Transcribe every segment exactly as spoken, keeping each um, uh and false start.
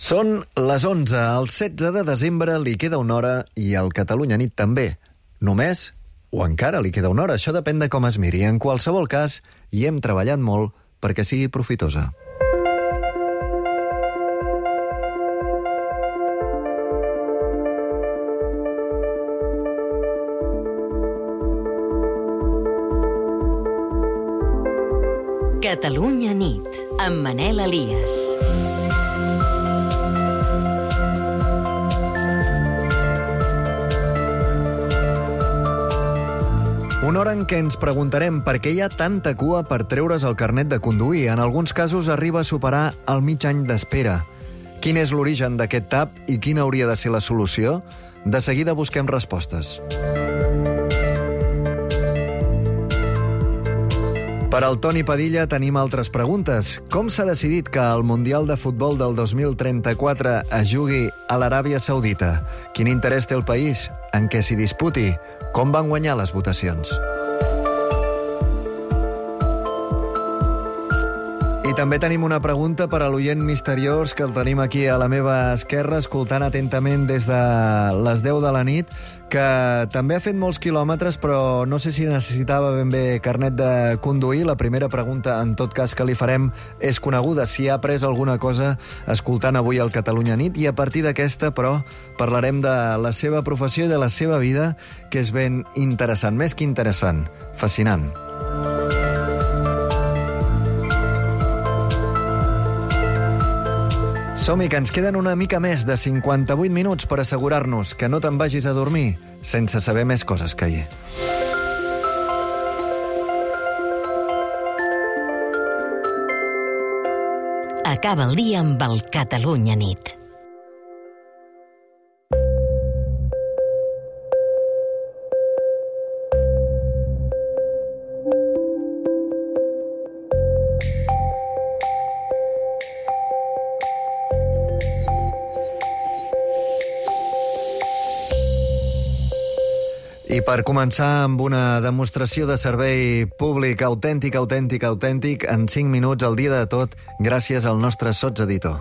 Són les onze, el setze de desembre li queda una hora i al Catalunya Nit també. Només o encara li queda una hora, això depèn de com es miri. En qualsevol cas, hi hem treballat molt perquè sigui profitosa. Catalunya Nit, amb Manel Elias. Una hora en què ens preguntarem per què hi ha tanta cua per treure's el carnet de conduir. En alguns casos arriba a superar el mig any d'espera. Quin és l'origen d'aquest tap i quina hauria de ser la solució? De seguida busquem respostes. Per al Toni Padilla tenim altres preguntes. Com s'ha decidit que el Mundial de Futbol del dos mil trenta-quatre es jugui a l'Aràbia Saudita? Quin interès té el país? En què s'hi disputi? Com van guanyar les votacions? I també tenim una pregunta per a l'oient misteriós que el tenim aquí a la meva esquerra, escoltant atentament des de les deu de la nit, que també ha fet molts quilòmetres, però no sé si necessitava ben bé carnet de conduir. La primera pregunta, en tot cas, que li farem és coneguda, si ha après alguna cosa escoltant avui el Catalunya Nit, i a partir d'aquesta, però, parlarem de la seva professió i de la seva vida, que és ben interessant, més que interessant, fascinant. Som-hi, que ens queden una mica més de cinquanta-vuit minuts per assegurar-nos que no te'n vagis a dormir sense saber més coses que ahir. Acaba el dia amb el Catalunya Nit. I per començar amb una demostració de servei públic autèntic, autèntic, autèntic, en cinc minuts al dia de tot, gràcies al nostre sotseditor.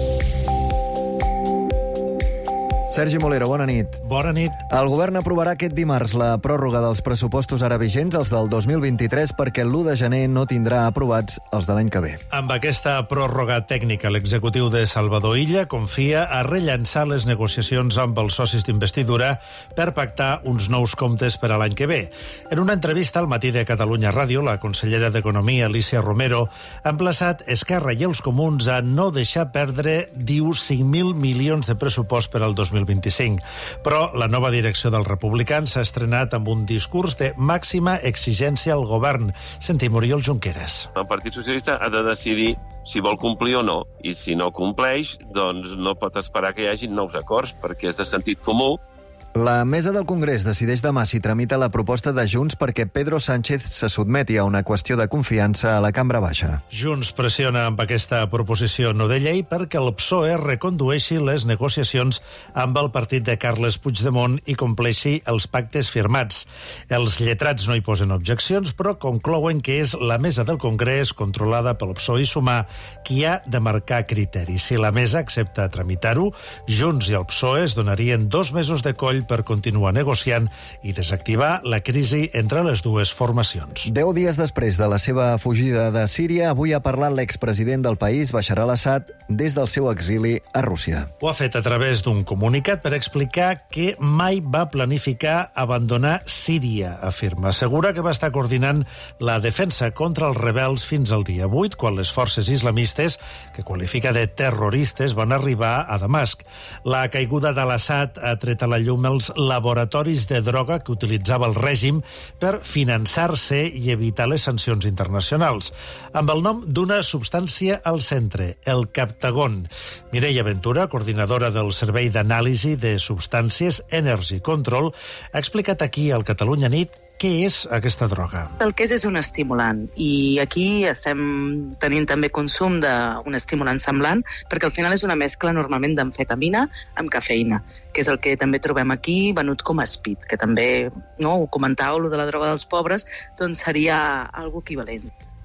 Sergi Molero, bona nit. Bona nit. El govern aprovarà aquest dimarts la pròrroga dels pressupostos ara vigents, els del dos mil vint-i-tres, perquè l'u de gener no tindrà aprovats els de l'any que ve. Amb aquesta pròrroga tècnica, l'executiu de Salvador Illa confia a rellançar les negociacions amb els socis d'investidura per pactar uns nous comptes per a l'any que ve. En una entrevista al Matí de Catalunya Ràdio, la consellera d'Economia, Alícia Romero, ha emplaçat Esquerra i els comuns a no deixar perdre, diu, cinc mil milions de pressupost per al dos mil vint-i-cinc. Però la nova direcció dels republicans s'ha estrenat amb un discurs de màxima exigència al govern. Sentim Oriol Junqueras. El Partit Socialista ha de decidir si vol complir o no, i si no compleix, doncs no pot esperar que hi hagi nous acords, perquè és de sentit comú. La mesa del Congrés decideix demà si tramita la proposta de Junts perquè Pedro Sánchez se sotmeti a una qüestió de confiança a la cambra baixa. Junts pressiona amb aquesta proposició no de llei perquè el P S O E recondueixi les negociacions amb el partit de Carles Puigdemont i compleixi els pactes firmats. Els lletrats no hi posen objeccions, però conclouen que és la mesa del Congrés, controlada pel P S O E i Sumar, qui ha de marcar criteris. Si la mesa accepta tramitar-ho, Junts i el P S O E es donarien dos mesos de coll per continuar negociant i desactivar la crisi entre les dues formacions. Deu dies després de la seva fugida de Síria, avui ha parlat l'expresident del país, Bashar al-Assad, des del seu exili a Rússia. Ho ha fet a través d'un comunicat per explicar que mai va planificar abandonar Síria, afirma. Assegura que va estar coordinant la defensa contra els rebels fins al dia vuit, quan les forces islamistes, que qualifica de terroristes, van arribar a Damasc. La caiguda d'al-Assad ha tret a la llum els laboratoris de droga que utilitzava el règim per finançar-se i evitar les sancions internacionals, amb el nom d'una substància al centre, el Captagon. Mireia Ventura, coordinadora del Servei d'Anàlisi de Substàncies Energy Control, ha explicat aquí al Catalunya Nit què és aquesta droga. El que és és un estimulant, i aquí estem tenint també consum d'un estimulant semblant, perquè al final és una mescla normalment d'amfetamina amb cafeïna, que és el que també trobem aquí venut com a speed, que també, no, ho comentàveu, lo de la droga dels pobres, doncs seria algo equivalent.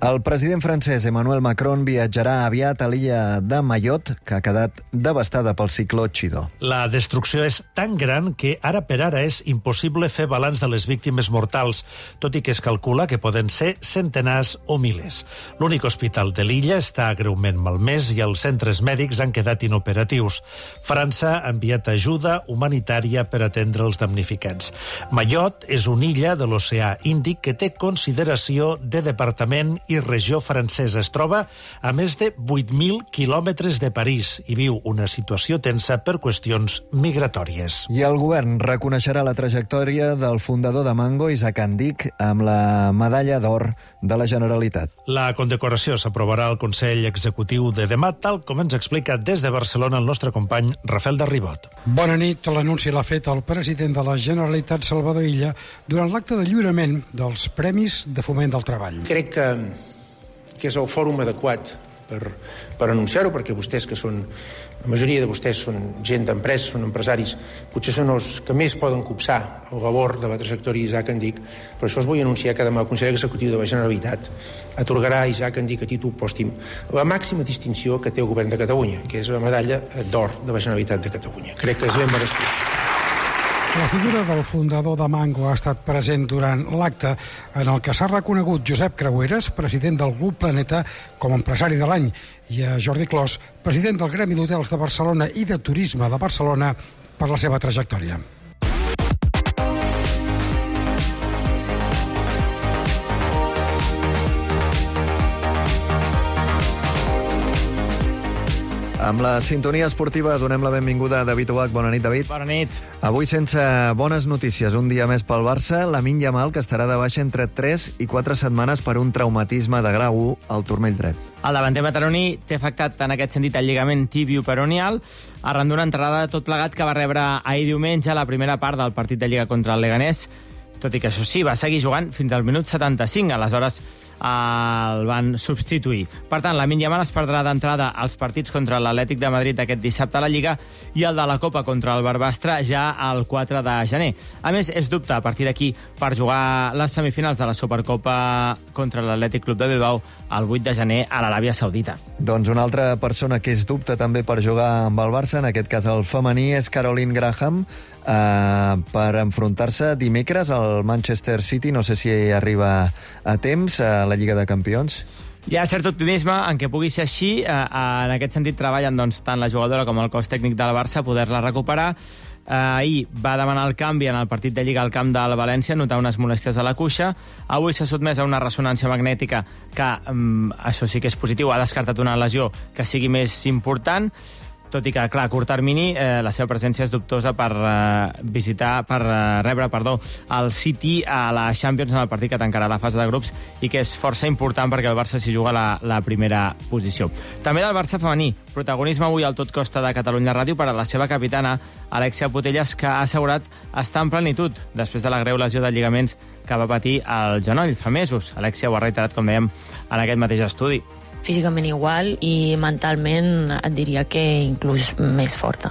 El president francès Emmanuel Macron viatjarà aviat a l'illa de Mayotte, que ha quedat devastada pel cicló Chido. La destrucció és tan gran que ara per ara és impossible fer balanç de les víctimes mortals, tot i que es calcula que poden ser centenars o milers. L'únic hospital de l'illa està greument malmès i els centres mèdics han quedat inoperatius. França ha enviat ajuda humanitària per atendre els damnificats. Mayotte és una illa de l'oceà Índic que té consideració de departament i regió francesa. Es troba a més de vuit mil quilòmetres de París i viu una situació tensa per qüestions migratòries. I el govern reconeixerà la trajectòria del fundador de Mango, Isaac Andic, amb la medalla d'or de la Generalitat. La condecoració s'aprovarà al Consell Executiu de demà, tal com ens explica des de Barcelona el nostre company Rafael de Ribot. Bona nit. L'anunci l'ha fet el president de la Generalitat, Salvador Illa, durant l'acte de lliurament dels Premis de Foment del Treball. Crec que, que és el fòrum adequat per, per anunciar-ho, perquè vostès, que són, la majoria de vostès són gent d'empresa, són empresaris, potser són els que més poden copsar el valor de la trajectòria d'Isaac Andic. Per això us vull anunciar que demà el Consell Executiu de la Generalitat atorgarà a Isaac Andic a títol pòstim la màxima distinció que té el govern de Catalunya, que és la medalla d'or de la Generalitat de Catalunya. Crec que és ben merescut. La figura del fundador de Mango ha estat present durant l'acte en el que s'ha reconegut Josep Creueres, president del Grup Planeta, com a empresari de l'any, i a Jordi Clos, president del Gremi d'Hotels de Barcelona i de Turisme de Barcelona, per la seva trajectòria. Amb la sintonia esportiva donem la benvinguda a David Obac. Bona nit, David. Bona nit. Avui sense bones notícies. Un dia més pel Barça. Lamine Yamal, que estarà de baixa entre tres i quatre setmanes per un traumatisme de grau u al turmell dret. El davanter mataroní té afectat en aquest sentit el lligament tibio-peronial arran d'una entrada tot plegat que va rebre ahir diumenge a la primera part del partit de Lliga contra el Leganés. Tot i que això sí, va seguir jugant fins al minut setanta-cinc. Aleshores el van substituir. Per tant, Lamine Yamal es perdrà d'entrada als partits contra l'Atlètic de Madrid aquest dissabte a la Lliga i el de la Copa contra el Barbastre ja el quatre de gener. A més, és dubte a partir d'aquí per jugar les semifinals de la Supercopa contra l'Atlètic Club de Bilbao el vuit de gener a l'Aràbia Saudita. Doncs una altra persona que és dubte també per jugar amb el Barça, en aquest cas el femení, és Caroline Graham, eh, per enfrontar-se dimecres al Manchester City. No sé si arriba a temps a la Lliga de Campions. Hi ha cert optimisme en què pugui ser així. En aquest sentit treballen doncs, tant la jugadora com el cos tècnic del Barça a poder-la recuperar. Ahir va demanar el canvi en el partit de Lliga al camp del València, notar unes molèsties a la cuixa. Avui s'ha sotmès a una ressonància magnètica que, això sí que és positiu, ha descartat una lesió que sigui més important. Tot i que, clar, a curt termini, eh, la seva presència és dubtosa per eh, visitar, per eh, rebre, perdó, el City a la Champions en el partit que tancarà la fase de grups i que és força important perquè el Barça s'hi juga la, la primera posició. També del Barça femení, protagonisme avui al Tot Costa de Catalunya Ràdio per a la seva capitana, Alexia Putellas, que ha assegurat estar en plenitud després de la greu lesió de lligaments que va patir al genoll fa mesos. Alexia ho ha reiterat, com dèiem, en aquest mateix estudi. Físicament igual i mentalment et diria que inclús més forta.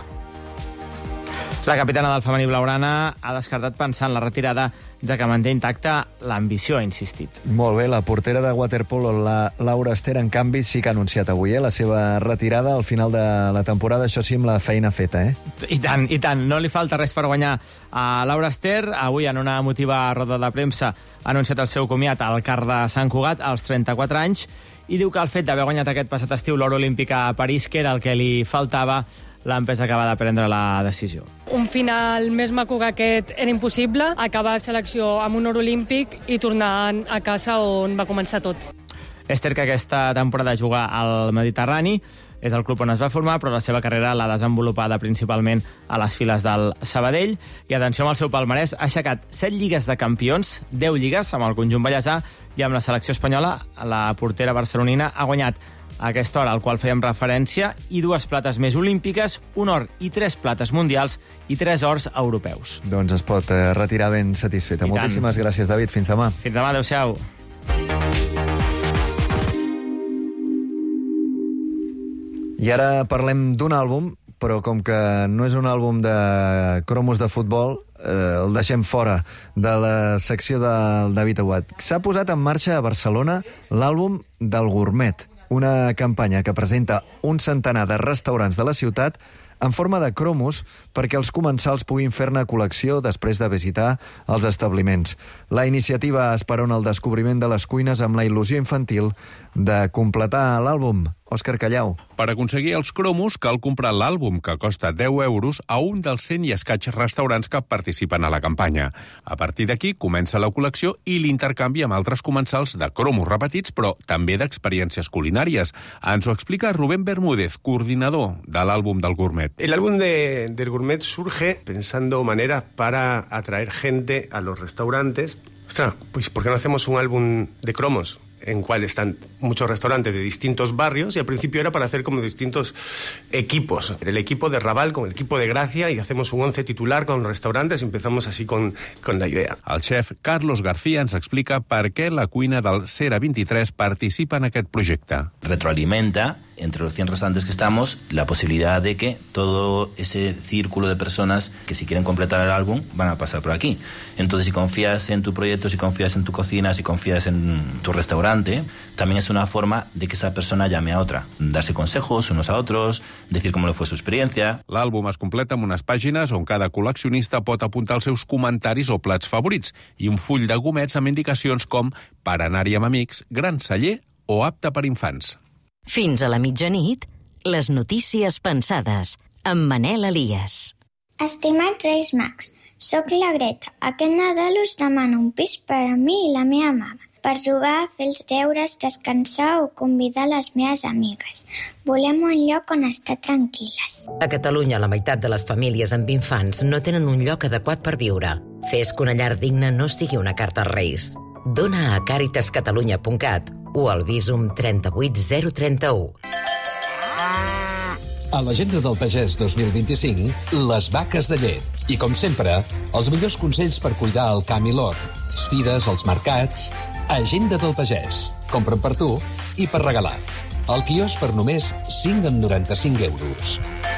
La capitana del femení blaugrana ha descartat pensar en la retirada, ja que manté intacta l'ambició, ha insistit. Molt bé, la portera de waterpolo, la Laura Ester, en canvi, sí que ha anunciat avui eh, la seva retirada al final de la temporada. Això sí, amb la feina feta, eh? I tant, i tant. No li falta res per guanyar a Laura Ester. Avui, en una emotiva roda de premsa, ha anunciat el seu comiat al Car de Sant Cugat, als trenta-quatre anys, i diu que el fet d'haver guanyat aquest passat estiu l'or olímpic a París, que era el que li faltava, l'empresa acaba de prendre la decisió. Un final més maco que aquest era impossible, acabar selecció amb un or olímpic i tornar a casa on va començar tot. Ester, que aquesta temporada juga al Mediterrani, és el club on es va formar, però la seva carrera l'ha desenvolupada principalment a les files del Sabadell. I atenció amb el seu palmarès, ha aixecat set lligues de campions, deu lligues amb el conjunt ballesà, i amb la selecció espanyola, la portera barcelonina ha guanyat aquesta hora al qual fèiem referència i dues plates més olímpiques, un or i tres plates mundials i tres ors europeus. Doncs es pot eh, retirar ben satisfeta. I Moltíssimes tant. gràcies, David. Fins demà. Fins demà, adéu-siau. I ara parlem d'un àlbum, però com que no és un àlbum de cromos de futbol, eh, el deixem fora de la secció del David Aguad. S'ha posat en marxa a Barcelona l'àlbum del Gourmet, una campanya que presenta un centenar de restaurants de la ciutat en forma de cromos perquè els comensals puguin fer-ne col·lecció després de visitar els establiments. La iniciativa esperona el descobriment de les cuines amb la il·lusió infantil de completar l'àlbum. Òscar Callau. Per aconseguir els cromos cal comprar l'àlbum, que costa deu euros, a un dels cent i escaig restaurants que participen a la campanya. A partir d'aquí comença la col·lecció i l'intercanvi amb altres comensals de cromos repetits, però també d'experiències culinàries. Ens ho explica Rubén Bermúdez, coordinador de l'àlbum del Gourmet. El álbum de, del Gourmet surge pensando maneras para atraer gente a los restaurantes. Ostras, pues ¿por qué no hacemos un álbum de cromos? En cual están muchos restaurantes de distintos barrios, y al principio era para hacer como distintos equipos. El equipo de Raval con el equipo de Gracia, y hacemos un once titular con restaurantes, y empezamos así con, con la idea. El chef Carlos García ens explica per què la cuina del Cera vint-i-tres participa en aquest projecte. Retroalimenta entre los cien restaurantes que estamos la posibilidad de que todo ese círculo de personas que si quieren completar el álbum van a pasar por aquí. Entonces, si confías en tu proyecto, si confías en tu cocina, si confías en tu restaurante, también es una forma de que esa persona llame a otra, darse consejos unos a otros, decir cómo le fue su experiencia. L'àlbum es completa amb unes pàgines on cada col·leccionista pot apuntar els seus comentaris o plats favorits i un full de gomets amb indicacions com per anar-hi amb amics, gran celler o apte per infants. Fins a la mitjanit, les notícies pensades, amb Manel Elias. Estimats Reis Mags, soc la Greta. Aquest Nadal us demano un pis per a mi i la meva mama, per jugar, fer els deures, descansar o convidar les meves amigues. Volem un lloc on estar tranquil·les. A Catalunya, la meitat de les famílies amb infants no tenen un lloc adequat per viure. Fes que una llar digna no sigui una carta als Reis. Dona a càritas catalunya punt cat o al Visum trenta-vuit zero trenta-u. A l'Agenda del Pagès dos mil vint-i-cinc, les vaques de llet. I, com sempre, els millors consells per cuidar el camp i l'hort. Les fires, els mercats... Agenda del Pagès. Compren per tu i per regalar. El quiosc per només cinc coma noranta-cinc euros.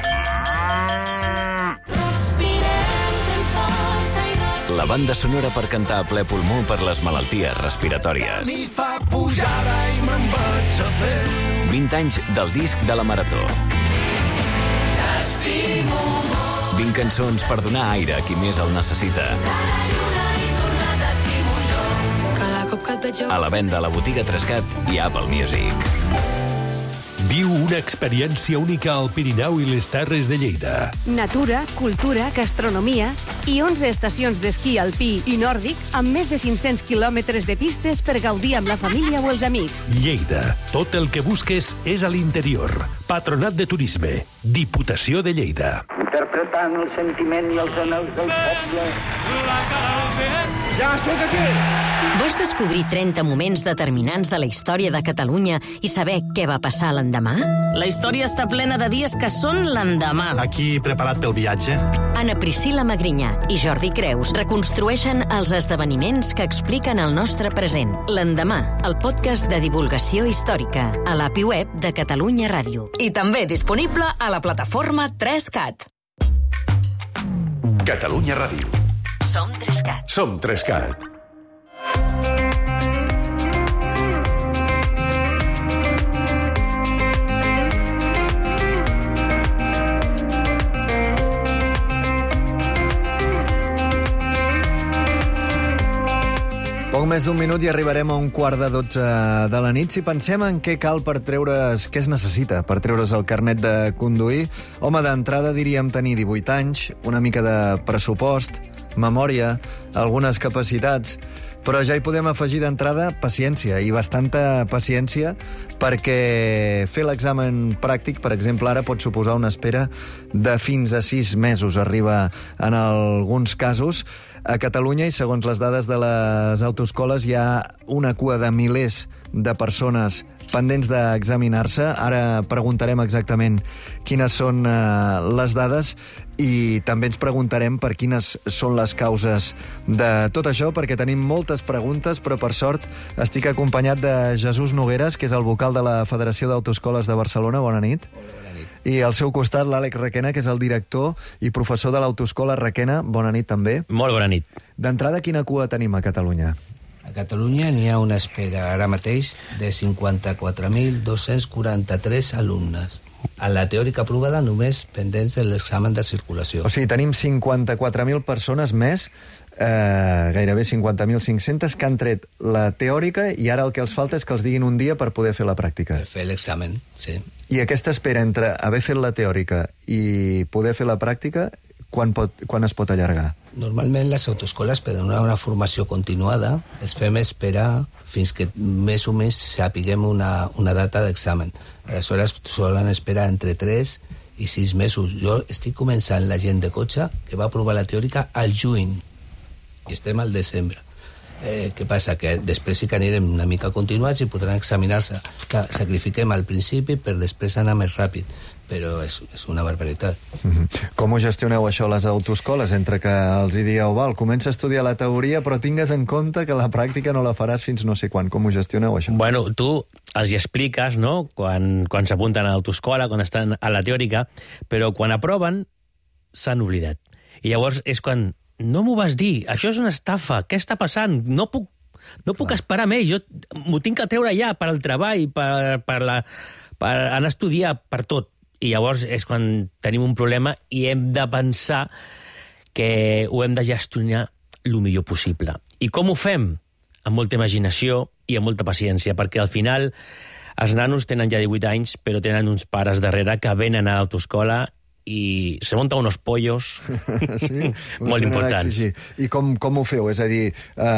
La banda sonora per cantar a ple pulmó per les malalties respiratòries. vint anys del disc de la Marató. vint cançons per donar aire a qui més el necessita. A la venda a la botiga Trescat i Apple Music. Viu una experiència única al Pirineu i les Terres de Lleida. Natura, cultura, gastronomia i onze estacions d'esquí alpí i nòrdic amb més de cinc-cents quilòmetres de pistes per gaudir amb la família o els amics. Lleida. Tot el que busques és a l'interior. Patronat de Turisme. Diputació de Lleida. Interpretant el sentiment i els anels del poble. La cara al vent. Ja sóc aquí! Vols descobrir trenta moments determinants de la història de Catalunya i saber què va passar l'endemà? La història està plena de dies que són l'endemà. Aquí preparat pel viatge? Ana Priscila Magrinyà i Jordi Creus reconstrueixen els esdeveniments que expliquen el nostre present. L'endemà, el podcast de divulgació històrica, a l'A P I web de Catalunya Ràdio. I també disponible a la plataforma Trescat. Catalunya Ràdio. Som Trescat. Som Trescat. Poc més d'un minut i arribarem a un quart de dotze de la nit. Si pensem en què cal per treure's, què es necessita per treure's el carnet de conduir, home, d'entrada diríem tenir divuit anys, una mica de pressupost, memòria, algunes capacitats, però ja hi podem afegir d'entrada paciència, i bastanta paciència, perquè fer l'examen pràctic, per exemple, ara pot suposar una espera de fins a sis mesos, arriba en alguns casos. A Catalunya, i segons les dades de les autoescoles, hi ha una cua de milers de persones pendents d'examinar-se. Ara preguntarem exactament quines són uh, les dades i també ens preguntarem per quines són les causes de tot això, perquè tenim moltes preguntes, però per sort estic acompanyat de Jesús Nogueras, que és el vocal de la Federació d'Autoescoles de Barcelona. Bona nit. Bona nit. i al seu costat l'Àlex Requena, que és el director i professor de l'Autoescola Requena. Bona nit, també. Molt bona nit. D'entrada, quina cua tenim a Catalunya? A Catalunya n'hi ha una espera ara mateix de cinquanta-quatre mil dos-cents quaranta-tres alumnes. A la teòrica aprovada només pendents de l'examen de circulació. O sigui, tenim cinquanta-quatre mil persones més, eh, gairebé cinquanta mil cinc-cents, que han tret la teòrica i ara el que els falta és que els diguin un dia per poder fer la pràctica. Per fer l'examen, sí. I aquesta espera entre haver fet la teòrica i poder fer la pràctica, quan, pot, quan es pot allargar? Normalment les autoescoles, per donar una formació continuada, es fem esperar fins que més o més sapiguem una, una data d'examen. Aleshores solen esperar entre tres i sis mesos. Jo estic començant la gent de cotxe que va aprovar la teòrica al juny i estem al desembre. Eh, què passa? Que després sí que anirem una mica continuats i podran examinar-se. Sacrifiquem al principi per després anar més ràpid, però és, és una barbaritat. Mm-hmm. Com ho gestioneu això a les autoescoles? Entre que els hi dieu, val, comença a estudiar la teoria, però tingues en compte que la pràctica no la faràs fins no sé quan. Com ho gestioneu, això? Bueno, tu els hi expliques, no?, quan, quan s'apunten a l'autoescola, quan estan a la teòrica, però quan aproven s'han oblidat. I llavors és quan... No m'ho vas dir, això és una estafa, què està passant? No puc, no puc esperar més, jo m'ho tinc que treure ja per al treball, per, per, la, per anar a estudiar, per tot. I llavors és quan tenim un problema i hem de pensar que ho hem de gestionar el millor possible. I com ho fem? Amb molta imaginació i amb molta paciència, perquè al final els nanos tenen ja divuit anys, però tenen uns pares darrere que venen a l'autoescola i se munten unos pollos sí, molt importants. I com, com ho feu? És a dir,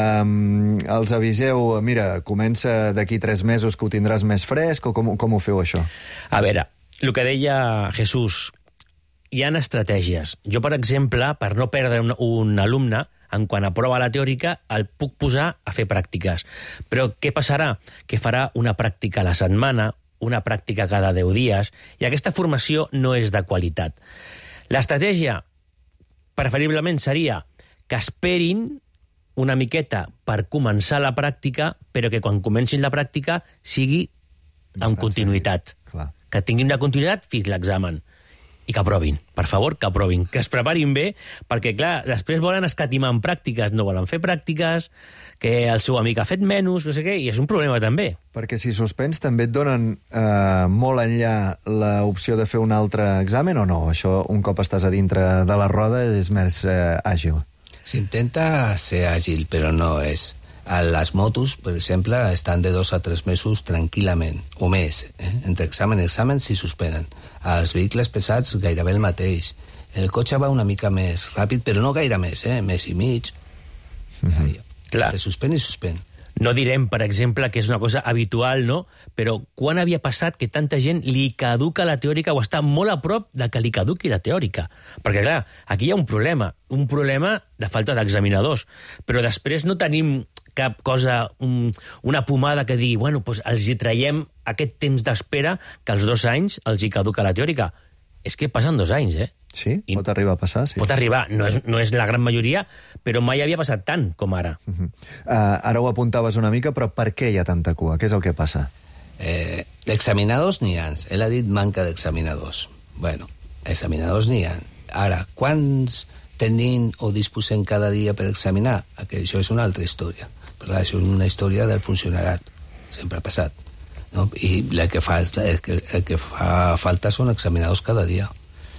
um, els aviseu, mira, comença d'aquí tres mesos que ho tindràs més fresc, o com, com ho feu, això? A veure, el que deia Jesús, hi ha estratègies. Jo, per exemple, per no perdre un, un alumne, en quan aprova la teòrica, el puc posar a fer pràctiques. Però què passarà? Que farà una pràctica a la setmana, una pràctica cada deu dies, i aquesta formació no és de qualitat. L'estratègia, preferiblement, seria que esperin una miqueta per començar la pràctica, però que quan comencin la pràctica sigui amb continuïtat. Que tinguin una continuïtat fins l'examen. I que aprovin, per favor, que aprovin, que es preparin bé, perquè, clar, després volen escatimar en pràctiques, no volen fer pràctiques, que el seu amic ha fet menys, no sé què, i és un problema també. Perquè si suspens també et donen eh, molt enllà l'opció de fer un altre examen o no? Això, un cop estàs a dintre de la roda, és més eh, àgil. S'intenta ser àgil, però no és. A les motos, per exemple, estan de dos a tres mesos tranquil·lament, o més, eh? Entre examen i examen s'hi suspenen. Els vehicles pesats gairebé el mateix. El cotxe va una mica més ràpid, però no gaire més, eh? Més i mig. Mm-hmm. Ja, te suspèn i suspèn. No direm, per exemple, que és una cosa habitual, no? Però quan havia passat que tanta gent li caduca la teòrica o està molt a prop de que li caduqui la teòrica? Perquè, clar, aquí hi ha un problema, un problema de falta d'examinadors, però després no tenim cap cosa, un, una pomada que digui, bueno, doncs els hi traiem aquest temps d'espera que als dos anys els hi caduca la teòrica. És que passen dos anys, eh? Sí? I pot arribar a passar, sí. Pot arribar. No és, no és la gran majoria, però mai havia passat tant com ara. Uh-huh. uh, ara ho apuntaves una mica, però per què hi ha tanta cua? Què és el que passa? Eh, examinadors n'hi ha. Ell ha dit manca d'examinadors. Bueno, examinadors n'hi ha. Ara, quants tenim o disposem cada dia per examinar? Que això és una altra història. Però això és una història del funcionarat. Sempre ha passat. No? I el que, fa, el, que, el que fa falta són examinadors cada dia.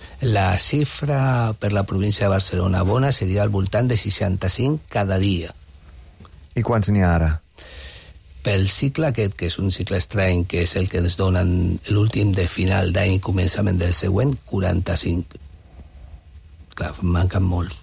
La xifra per la província de Barcelona bona seria al voltant de seixanta-cinc cada dia. I quants n'hi ha ara? Pel cicle aquest, que és un cicle estrany, que és el que ens donen l'últim de final d'any i començament del següent, quaranta-cinc. Clar, manquen molts.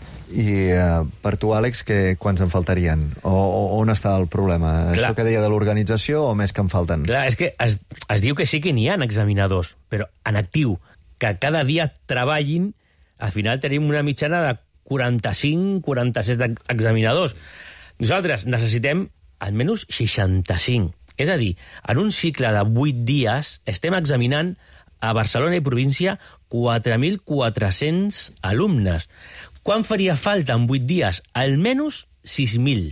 I uh, per tu, Àlex, que, quants en faltarien? O, o on està el problema? Clar. Això que deia de l'organització o més que en falten? Clar, és que es, es diu que sí que n'hi ha examinadors, però en actiu, que cada dia treballin, al final tenim una mitjana de quaranta-cinc quaranta-set examinadors. Nosaltres necessitem almenys seixanta-cinc. És a dir, en un cicle de vuit dies estem examinant a Barcelona i província quatre mil quatre-cents alumnes. Quan faria falta en vuit dies? Almenys sis mil.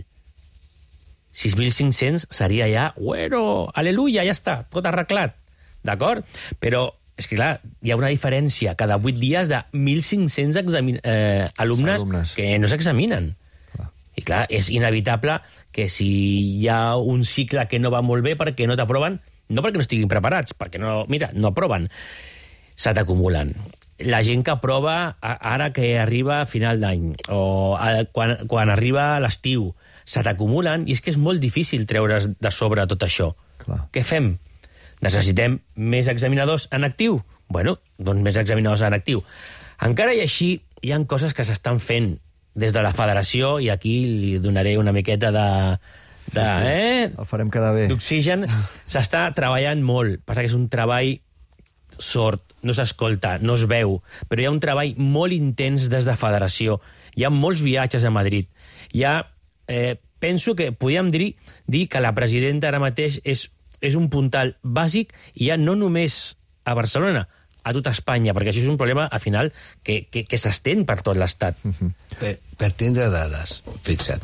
sis mil cinc-cents seria ja, bueno, aleluia, ja està, tot arreglat. D'acord? Però és que, clar, hi ha una diferència cada vuit dies de mil cinc-cents examin eh, alumnes, alumnes que no s'examinen. I, clar, és inevitable que si hi ha un cicle que no va molt bé perquè no t'aproven, no perquè no estiguin preparats, perquè no, mira, no aproven, se t'acumulen. La gent que aprova ara que arriba a final d'any o a, quan, quan arriba l'estiu, se t'acumulen i és que és molt difícil treure's de sobre tot això. Clar. Què fem? Necessitem més examinadors en actiu? Bueno, doncs més examinadors en actiu. Encara i així hi ha coses que s'estan fent des de la federació i aquí li donaré una miqueta de... de sí, sí. Eh? El farem quedar bé. D'oxigen. S'està treballant molt. Passa que és un treball sord, no s'escolta, no es veu, però hi ha un treball molt intens des de federació. Hi ha molts viatges a Madrid. Hi ha... Eh, penso que podríem dir, dir que la presidenta ara mateix és és un puntal bàsic i ja no només a Barcelona, a tota Espanya, perquè això és un problema, al final, que, que, que s'estén per tot l'Estat. Uh-huh. per, per tindre dades, fixa't,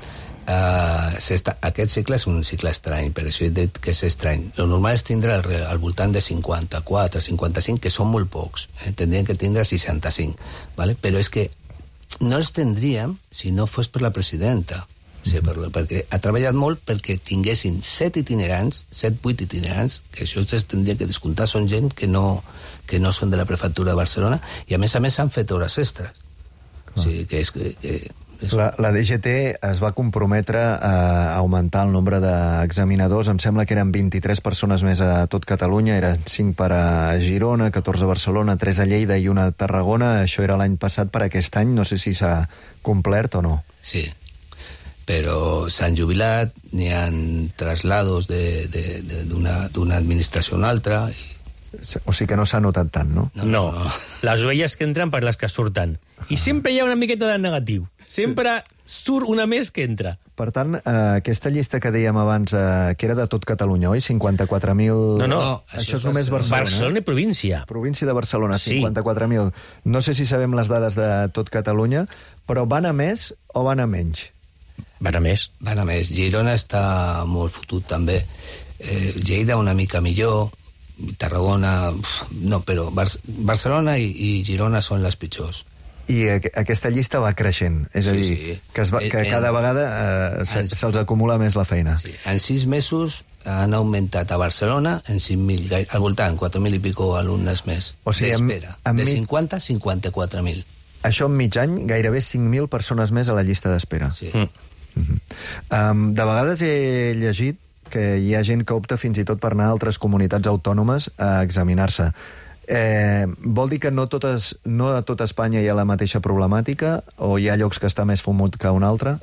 uh, aquest cicle és un cicle estrany, per això he dit que és estrany. El normal és tindre al, al voltant de cinquanta-quatre, cinquanta-cinc, que són molt pocs. Eh? Tindríem que tindre seixanta-cinc, ¿vale? Però és que no els tindríem si no fos per la presidenta. Sí, per, perquè ha treballat molt perquè tinguessin set itinerants, set, vuit itinerants, que això es tindria que descomptar, són gent que no, que no són de la prefectura de Barcelona, i a més a més s'han fet hores extres. O sigui, que és... Que, que és... La, la D G T es va comprometre a augmentar el nombre d'examinadors, em sembla que eren vint-i-tres persones més a tot Catalunya, eren cinc per a Girona, catorze a Barcelona, tres a Lleida i una a Tarragona, això era l'any passat, per aquest any, no sé si s'ha complert o no. Sí, però s'han jubilat, n'hi ha traslados d'una administració a una altra. I... O sigui que no s'ha notat tant, no? No, no, no. Les ovelles que entren per les que surten. I sempre hi ha una miqueta de negatiu. Sempre surt una més que entra. Per tant, eh, aquesta llista que dèiem abans, eh, que era de tot Catalunya, oi? cinquanta-quatre mil... No, no, no això, això és només Barcelona. Barcelona i província. Província de Barcelona, sí. cinquanta-quatre mil. No sé si sabem les dades de tot Catalunya, però van a més o van a menys? Van a més. Van a més. Girona està molt fotut, també. Eh, Lleida una mica millor, Tarragona... No, però Bar Barcelona i, i Girona són les pitjors. I aqu aquesta llista va creixent, és sí, a dir, sí. que, es va, que en, cada vegada eh, se'ls se acumula més la feina. Sí. En sis mesos han augmentat a Barcelona en cinc mil, al voltant, quatre mil i pico alumnes més. O sigui, d'espera. De cinquanta a cinquanta-quatre mil. Això en mig any, gairebé cinc mil persones més a la llista d'espera. Sí. Mm. Uh-huh. um, de vegades he llegit que hi ha gent que opta fins i tot per anar a altres comunitats autònomes a examinar-se. Eh, vol dir que no, totes, no a tota Espanya hi ha la mateixa problemàtica o hi ha llocs que està més fumut que un altre?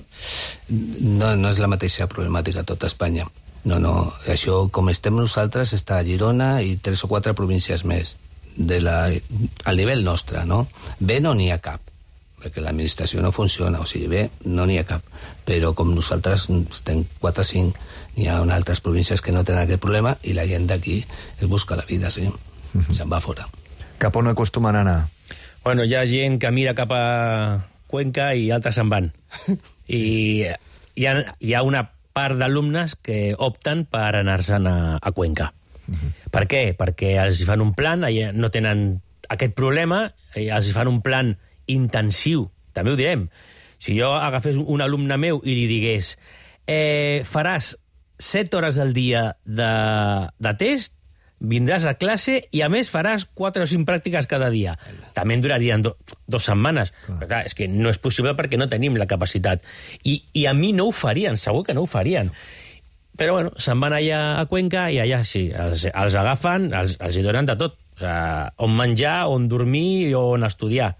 No, no és la mateixa problemàtica a tota Espanya. No, no, això com estem nosaltres està a Girona i tres o quatre províncies més de la, al nivell nostre, no? Bé no n'hi ha cap, perquè l'administració no funciona, o sigui, bé, no n'hi ha cap. Però com nosaltres estem quatre o cinc, n'hi ha altres províncies que no tenen aquest problema i la gent d'aquí es busca la vida, sí. Uh-huh. Se'n va fora. Cap on acostumen a anar? Bueno, hi ha gent que mira cap a Cuenca i altres se'n van. I hi ha, hi ha una part d'alumnes que opten per anar-se'n a, a Cuenca. Uh-huh. Per què? Perquè els fan un plan, no tenen aquest problema, els fan un plan intensiu, també ho direm. Si jo agafés un alumne meu i li digués eh, faràs set hores al dia de, de test, vindràs a classe i a més faràs quatre o cinc pràctiques cada dia. També en durarien do, dues setmanes. Clar. Però clar, és que no és possible perquè no tenim la capacitat. I, i a mi no ho farien, segur que no ho farien. Però bueno, se'n van allà a Cuenca i allà sí, els, els agafen, els, els hi donen de tot. O sigui, on menjar, on dormir i on estudiar.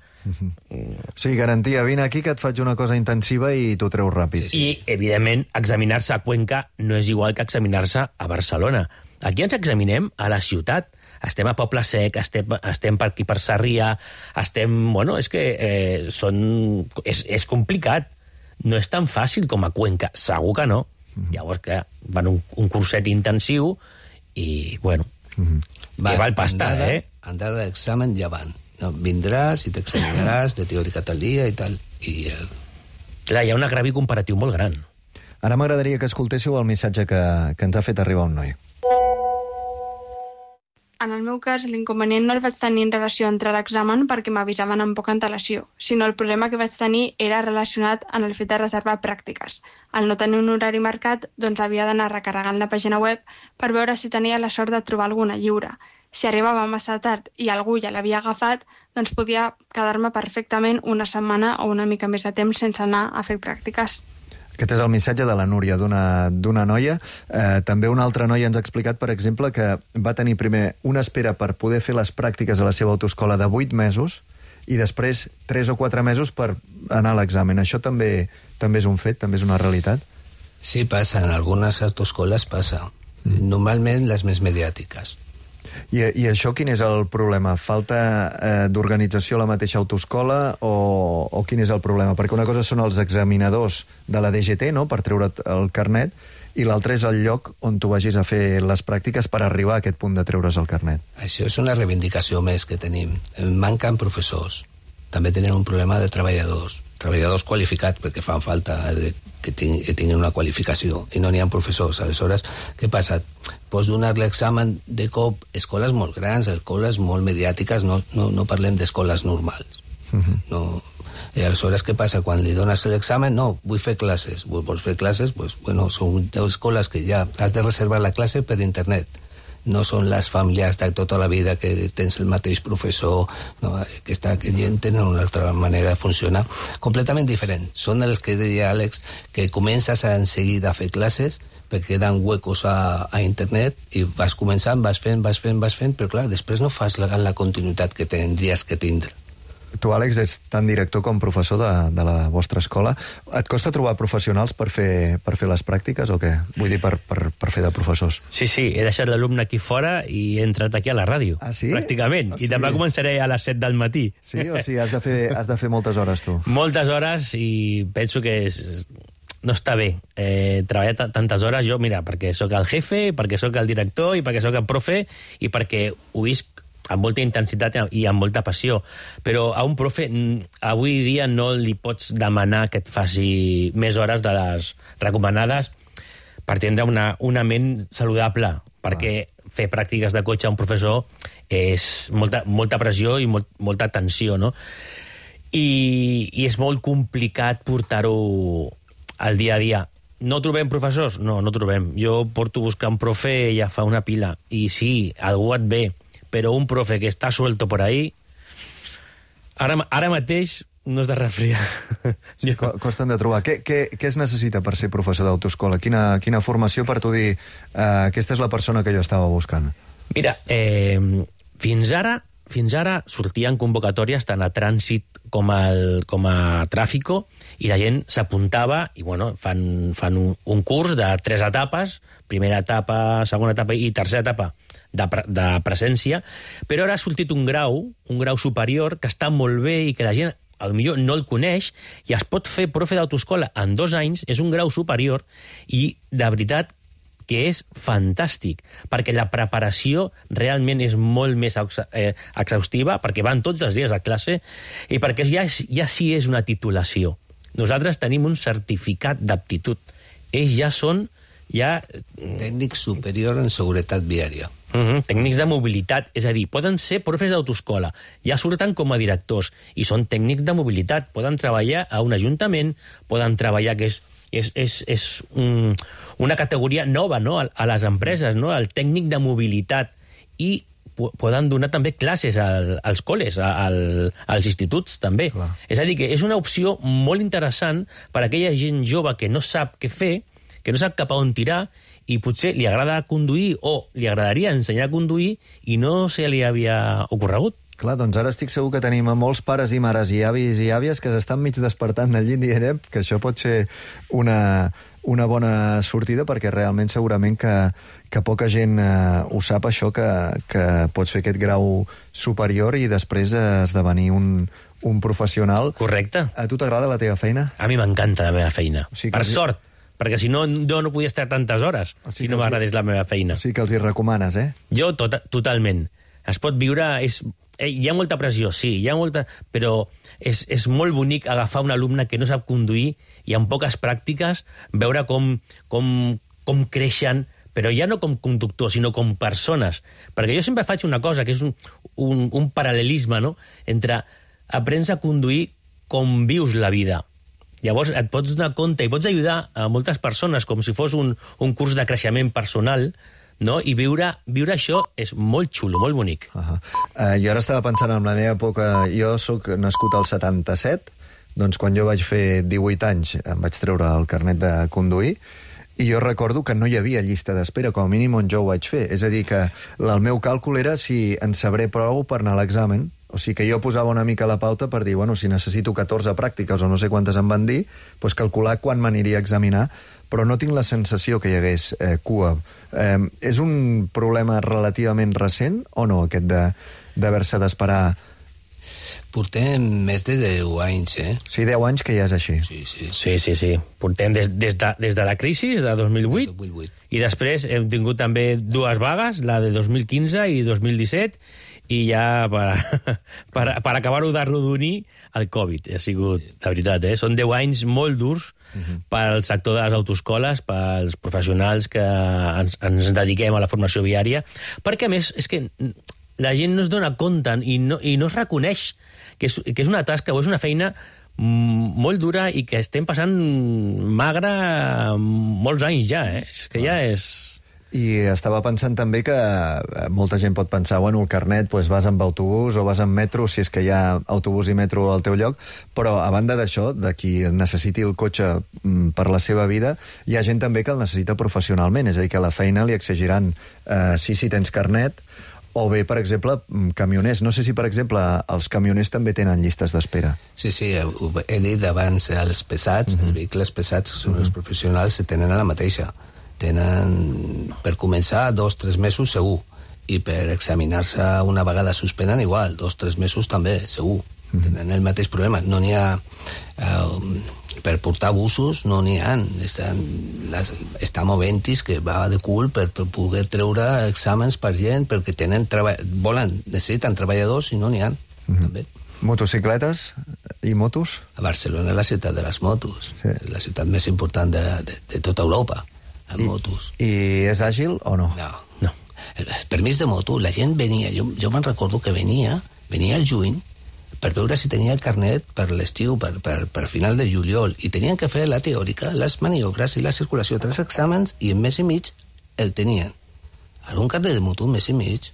Sí, garantia, vine aquí que et faig una cosa intensiva i t'ho treus ràpid. Sí, sí. I, evidentment, examinar-se a Cuenca no és igual que examinar-se a Barcelona. Aquí ens examinem a la ciutat. Estem a Poble Sec, estem, estem per aquí per Sarrià, estem... Bueno, és que eh, són... És, és complicat. No és tan fàcil com a Cuenca, segur que no. Mm-hmm. Llavors, clar, van un, un curset intensiu i, bueno, mm-hmm. que val pasta, andada, eh? Andada d'examen ja van. No, vindràs i t'examinaràs de teòrica tal dia i tal. I, eh... Clar, hi ha un agravi comparatiu molt gran. Ara m'agradaria que escoltéssiu el missatge que, que ens ha fet arribar un noi. en el meu cas, l'inconvenient no el vaig tenir en relació entre l'examen perquè m'avisaven amb poca antelació, sinó el problema que vaig tenir era relacionat en el fet de reservar pràctiques. Al no tenir un horari marcat, doncs havia d'anar recarregant la pàgina web per veure si tenia la sort de trobar alguna lliure. Si arribava massa tard i algú ja l'havia agafat, doncs podia quedar-me perfectament una setmana o una mica més de temps sense anar a fer pràctiques. Aquest és el missatge de la Núria, d'una noia. Eh, també una altra noia ens ha explicat, per exemple, que va tenir primer una espera per poder fer les pràctiques a la seva autoescola de vuit mesos i després tres o quatre mesos per anar a l'examen. Això també també és un fet, també és una realitat? Sí, passa. En algunes autoescoles passa. Normalment les més mediàtiques. I, I això quin és el problema? Falta eh, d'organització a la mateixa autoescola o, o quin és el problema? Perquè una cosa són els examinadors de la D G T, no?, per treure't el carnet, i l'altre és el lloc on tu vagis a fer les pràctiques per arribar a aquest punt de treure's el carnet. Això és una reivindicació més que tenim. Manquen professors. També tenen un problema de treballadors. Treballadors qualificats, perquè fan falta de, que tinguin una qualificació, i no n'hi ha professors. Aleshores, què passa? Pots donar l'examen de cop a escoles molt grans, a escoles molt mediàtiques, no, no, no parlem d'escoles normals. Uh-huh. No. I aleshores, què passa? Quan li dones l'examen, no, vull fer classes. Vols fer classes? Pues, bueno, són escoles que ja has de reservar la classe per internet. No són les familiars de tota la vida que tens el mateix professor, no, aquesta que gent tenen una altra manera de funcionar completament diferent. Són els que deia Àlex, que comences en seguida a fer classes perquè queden huecos a, a internet i vas començant, vas fent, vas fent, vas fent, però clar, després no fas la, la continuïtat que tindries que tindre. Tu, Àlex, ets tant director com professor de, de la vostra escola. Et costa trobar professionals per fer, per fer les pràctiques o què? Vull dir, per, per, per fer de professors. Sí, sí, he deixat l'alumne aquí fora i he entrat aquí a la ràdio. Ah, sí? Pràcticament. Ah, I sí? demà començaré a les set del matí. Sí, o sigui, has de fer, has de fer moltes hores, tu. Moltes hores, i penso que és, no està bé eh, treballar tantes hores. Jo, mira, perquè sóc el jefe, perquè sóc el director i perquè sóc el profe i perquè ho visc amb molta intensitat i amb molta passió. Però a un profe avui dia no li pots demanar que et faci més hores de les recomanades per tindre una, una ment saludable, perquè ah. fer pràctiques de cotxe a un professor és molta, molta pressió i molt, molta tensió, no? I, i és molt complicat portar-ho al dia a dia. No trobem professors? No, no trobem. Jo porto buscant profe ja fa una pila. I sí, algú et ve, però un profe que està suelto por ahí, ara, ara mateix no és de refriar. Sí, costen de trobar. Què, què, què es necessita per ser professor d'autoescola? Quina, quina formació per tu dir eh, aquesta és la persona que jo estava buscant? Mira, eh, fins ara fins ara sortien convocatòries tant a trànsit com, el, com a tràfico i la gent s'apuntava i bueno, fan, fan un, un curs de tres etapes, primera etapa, segona etapa i tercera etapa de, pre de presència, però ara ha sortit un grau, un grau superior que està molt bé i que la gent potser no el coneix i es pot fer profe d'autoescola en dos anys, és un grau superior i de veritat que és fantàstic, perquè la preparació realment és molt més eh, exhaustiva, perquè van tots els dies a classe i perquè ja, ja sí és una titulació. Nosaltres tenim un certificat d'aptitud. Ells ja són ja... Tècnic superior en seguretat viària. Uh -huh. Tècnics de mobilitat, és a dir, poden ser profes d'autoescola, ja surten com a directors i són tècnics de mobilitat, poden treballar a un ajuntament, poden treballar, que és, és, és, és un, una categoria nova, no?, a, a les empreses, no?, el tècnic de mobilitat, i poden donar també classes al, als col·les, al, als instituts també. Clar. És a dir, que és una opció molt interessant per a aquella gent jove que no sap què fer, que no sap cap a on tirar, i potser li agrada conduir o li agradaria ensenyar a conduir i no se li havia ocorregut. Clar, doncs ara estic segur que tenim a molts pares i mares i avis i àvies que s'estan mig despertant del llit dient eh, que això pot ser una, una bona sortida, perquè realment segurament que, que poca gent eh, ho sap, això, que, que pots fer aquest grau superior i després eh, esdevenir un, un professional. Correcte. A tu t'agrada la teva feina? A mi m'encanta la meva feina. O sigui, per sort, perquè si no, jo no podia estar tantes hores, o sigui si no m'agradés la meva feina. O sigui que els hi recomanes, eh? Jo, tot, totalment. Es pot viure... És, eh, hi ha molta pressió, sí, hi ha molta... Però és, és molt bonic agafar un alumne que no sap conduir i amb poques pràctiques veure com, com, com creixen però ja no com conductor, sinó com persones. Perquè jo sempre faig una cosa, que és un, un, un paral·lelisme, no?, entre aprens a conduir com vius la vida. Llavors et pots donar compte i pots ajudar a moltes persones com si fos un, un curs de creixement personal, no? I viure, viure això és molt xulo, molt bonic. Uh -huh. uh, jo ara estava pensant en la meva època. Jo sóc nascut al setanta-set, doncs quan jo vaig fer divuit anys em vaig treure el carnet de conduir, i jo recordo que no hi havia llista d'espera, com a mínim on jo ho vaig fer. És a dir, que el meu càlcul era si en sabré prou per anar a l'examen. O sigui que jo posava una mica la pauta per dir, bueno, si necessito catorze pràctiques o no sé quantes em van dir, doncs calcular quan m'aniria a examinar, però no tinc la sensació que hi hagués eh, cua. Eh, és un problema relativament recent o no, aquest de d'haver-se d'esperar? Portem més de deu anys, eh? Sí, deu anys que ja és així. Sí, sí. Sí, sí, sí. Portem des, des, de, des de la crisi de dos mil vuit, dos mil vuit, i després hem tingut també dues vagues, la de dos mil quinze i dos mil disset, i ja per, per, per acabar-ho d'arrodonir el Covid. Ha sigut, sí, la veritat, eh? Són deu anys molt durs uh-huh. pel sector de les autoescoles, pels professionals que ens, ens dediquem a la formació viària, perquè, a més, és que la gent no es dona compte i no, i no es reconeix que és, que és una tasca o és una feina molt dura i que estem passant magre molts anys ja, eh? És que ja és... I estava pensant també que molta gent pot pensar, bueno, el carnet, doncs vas amb autobús o vas amb metro, si és que hi ha autobús i metro al teu lloc, però a banda d'això, de qui necessiti el cotxe per la seva vida, hi ha gent també que el necessita professionalment, és a dir, que a la feina li exigiran eh, sí, si tens carnet, o bé, per exemple, camioners. No sé si, per exemple, els camioners també tenen llistes d'espera. Sí, sí, he dit abans, els pesats, uh-huh. els vehicles pesats, són uh-huh. els professionals, se tenen a la mateixa. Tenen, per començar, dos o tres mesos segur, i per examinar-se una vegada suspenen igual, dos o tres mesos també, segur. Uh-huh. Tenen el mateix problema. No n'hi ha... Eh, per portar busos no n'hi ha. Estan, les, està movent-hi que va de cul per, per poder treure exàmens per gent, perquè tenen treball, volen, necessiten treballadors i no n'hi ha. Uh-huh. També. Motocicletes i motos? A Barcelona és la ciutat de les motos. Sí. És la ciutat més important de, de, de tota Europa, amb I, motos. I és àgil o no? No. No. El permís de moto, la gent venia, jo, jo me'n recordo que venia, venia al juny, per veure si tenia el carnet per l'estiu, per, per, per final de juliol, i tenien que fer la teòrica, les maniobres i la circulació, tres exàmens, i en mes i mig el tenien. Ara un carnet de moto, un mes i mig,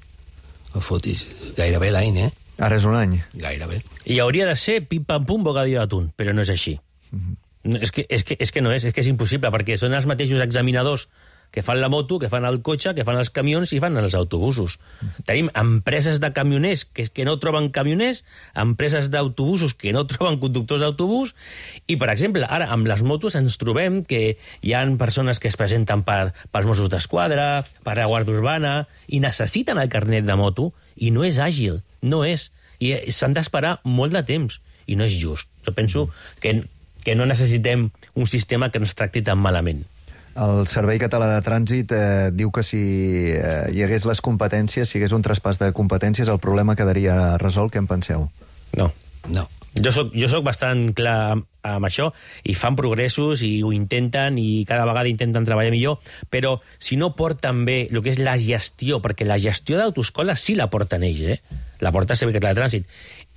fotis, gairebé l'any, eh? Ara és un any. Gairebé. I hauria de ser pim-pam-pum, bocadillo d'atún, però no és així. Uh-huh. No, és, que, és, que, és que no és, és que és impossible, perquè són els mateixos examinadors que fan la moto, que fan el cotxe, que fan els camions i fan els autobusos. Uh-huh. Tenim empreses de camioners que, que no troben camioners, empreses d'autobusos que no troben conductors d'autobús, i, per exemple, ara amb les motos ens trobem que hi ha persones que es presenten per, pels Mossos d'Esquadra, per la Guàrdia Urbana, i necessiten el carnet de moto, i no és àgil, no és. I s'han d'esperar molt de temps, i no és just. Jo penso que, que no necessitem un sistema que ens tracti tan malament. El Servei Català de Trànsit eh, diu que si eh, hi hagués les competències, si hi hagués un traspàs de competències, el problema quedaria resolt. Què en penseu? No. No. Jo soc, jo soc bastant clar amb, amb això, i fan progressos, i ho intenten, i cada vegada intenten treballar millor, però si no porten bé el que és la gestió, perquè la gestió d'autoescoles sí la porten ells, eh? La porta el Servei Català de Trànsit,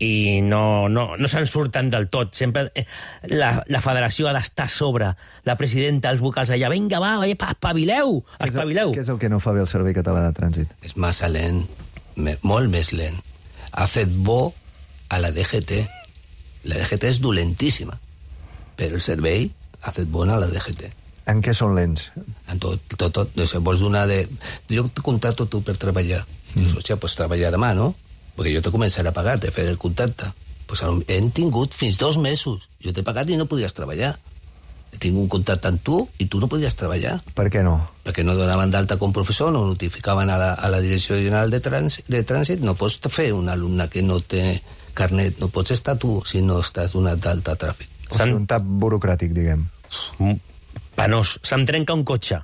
i no, no, no se'n surten del tot. Sempre la, la federació ha d'estar a sobre, la presidenta, els vocals allà, vinga, va, espavileu, espavileu. Què és el que no fa bé el Servei Català de Trànsit? És massa lent, me, molt més lent. Ha fet bo a la D G T. La D G T és dolentíssima, però el servei ha fet bona a la D G T. En què són lents? En tot, tot, tot. No sé, vols donar de... Jo te contracto tu per treballar. Mm. Dius, hòstia, pots treballar demà, no? Perquè jo te començaré a pagar, te faré el contacte. Pues hem tingut fins dos mesos. Jo t'he pagat i no podies treballar. Tinc un contacte amb tu i tu no podies treballar. Per què no? Perquè no donaven d'alta com professor, no notificaven a la, a la Direcció General de, trans, de Trànsit. No pots fer un alumne que no té carnet, no pots estar tu si no estàs donat d'alta a tràfic. O sigui, un tap burocràtic, diguem. Penós. Se'm trenca un cotxe.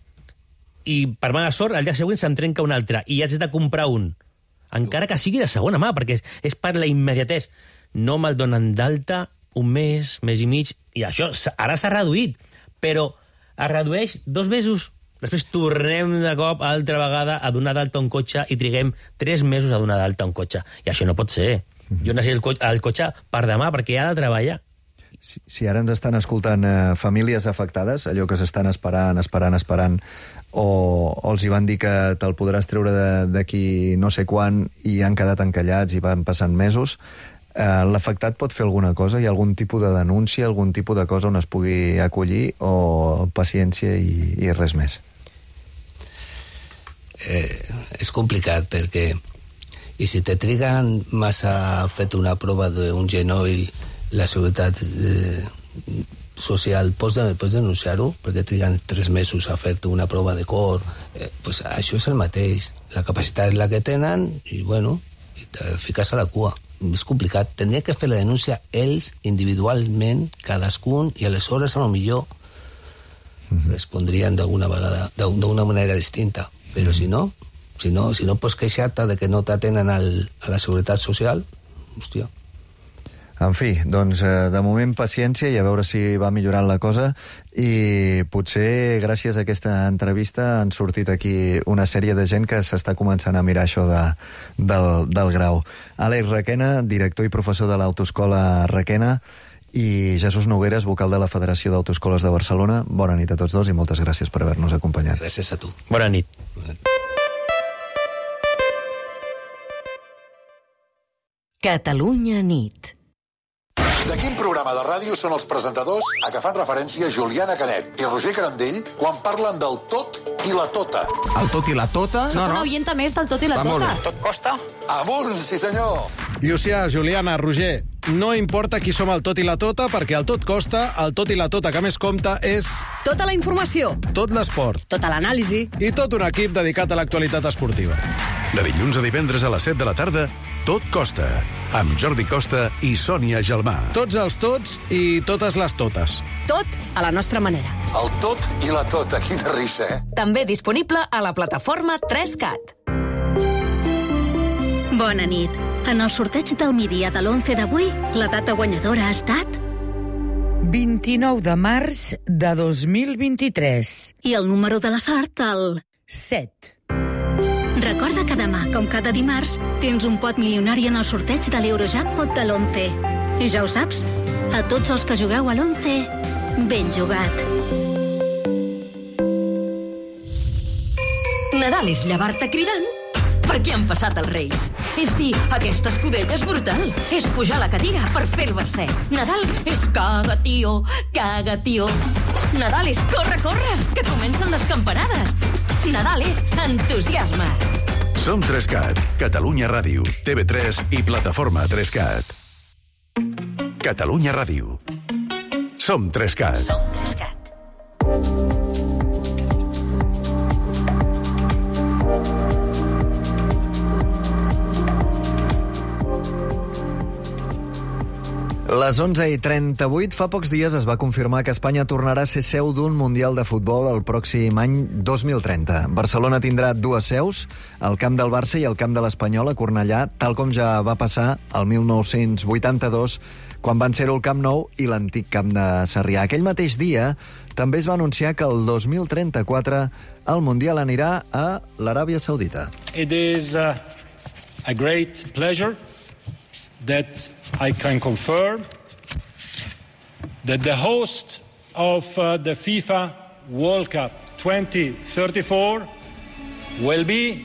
I per mala sort, al dia següent se'm trenca un altre. I haig de comprar un. Encara que sigui de segona mà, perquè és, és per la immediatesa. No me'l donen d'alta un mes, mes i mig, i això ara s'ha reduït, però es redueix dos mesos, després tornem de cop altra vegada a donar d'alta un cotxe i triguem tres mesos a donar d'alta un cotxe. I això no pot ser. Jo necessito el, co el cotxe per demà, perquè ha de treballar. Si, si ara ens estan escoltant eh, famílies afectades, allò que s'estan esperant, esperant, esperant, o, o els hi van dir que te'l podràs treure d'aquí no sé quan i han quedat encallats i van passant mesos, eh, l'afectat pot fer alguna cosa? Hi ha algun tipus de denúncia, algun tipus de cosa on es pugui acollir, o paciència i, i res més? Eh, és complicat perquè i si te triguen massa a fer una prova d'un genoll, la seguretat eh, social pots, de, pots denunciar-ho perquè triguen tres mesos a fer-te una prova de cor, eh, pues això és el mateix, la capacitat és la que tenen i bueno, i te fiques a la cua. És complicat, tindria que fer la denúncia ells individualment, cadascun, i aleshores a lo millor respondrien d'alguna vegada d'una manera distinta, però si no si no, si no pots queixar-te de que no t'atenen al, a la seguretat social, hòstia. En fi, doncs, de moment paciència i a veure si va millorant la cosa, i potser gràcies a aquesta entrevista han sortit aquí una sèrie de gent que s'està començant a mirar això de, del, del grau. Àlex Requena, director i professor de l'Autoescola Requena, i Jesús Nogueres, vocal de la Federació d'Autoescoles de Barcelona. Bona nit a tots dos i moltes gràcies per haver-nos acompanyat. Gràcies a tu. Bona nit. Bona nit. Catalunya nit. De quin programa de ràdio són els presentadors a que fan referència Juliana Canet i Roger Carandell quan parlen del tot i la tota? El tot i la tota? No, no. Una oienta més del tot i la tota. Tot costa? Amunt, sí senyor! Llucià, Juliana, Roger, no importa qui som el tot i la tota, perquè el tot costa, el tot i la tota que més compta és... Tota la informació. Tot l'esport. Tota l'anàlisi. I tot un equip dedicat a l'actualitat esportiva. De dilluns a divendres a les set de la tarda, Tot costa, amb Jordi Costa i Sònia Gelmà. Tots els tots i totes les totes. Tot a la nostra manera. El tot i la tota, quina risa, eh? També disponible a la plataforma tres cat. Bona nit. En el sorteig del migdia de l'onze d'avui, la data guanyadora ha estat... vint-i-nou de març de dos mil vint-i-tres. I el número de la sort, el... set. Recorda que demà, com cada dimarts, tens un pot milionari en el sorteig de l'Eurojackpot de l'onze. I ja ho saps, a tots els que jugueu a l'onze, ben jugat. Nadal és llevar-te cridant perquè han passat els Reis. És dir, aquesta escudella és brutal. És pujar a la cadira per fer el verset. Nadal és caga, tio, caga, tio. Nadal és corre, corre, que comencen les campanades. Nadal és entusiasme. Som tres cat, Catalunya Ràdio, T V tres i plataforma tres cat. Catalunya Ràdio. Som tres cat. Som tres cat. Les onze i trenta-vuit, fa pocs dies es va confirmar que Espanya tornarà a ser seu d'un Mundial de Futbol el pròxim any dos mil trenta. Barcelona tindrà dues seus, el camp del Barça i el camp de l'Espanyol a Cornellà, tal com ja va passar el mil nou-cents vuitanta-dos, quan van ser-ho el Camp Nou i l'antic camp de Sarrià. Aquell mateix dia també es va anunciar que el dos mil trenta-quatre el Mundial anirà a l'Aràbia Saudita. It is uh, a great pleasure that I can confirm that the host of uh, the FIFA World Cup twenty thirty-four will be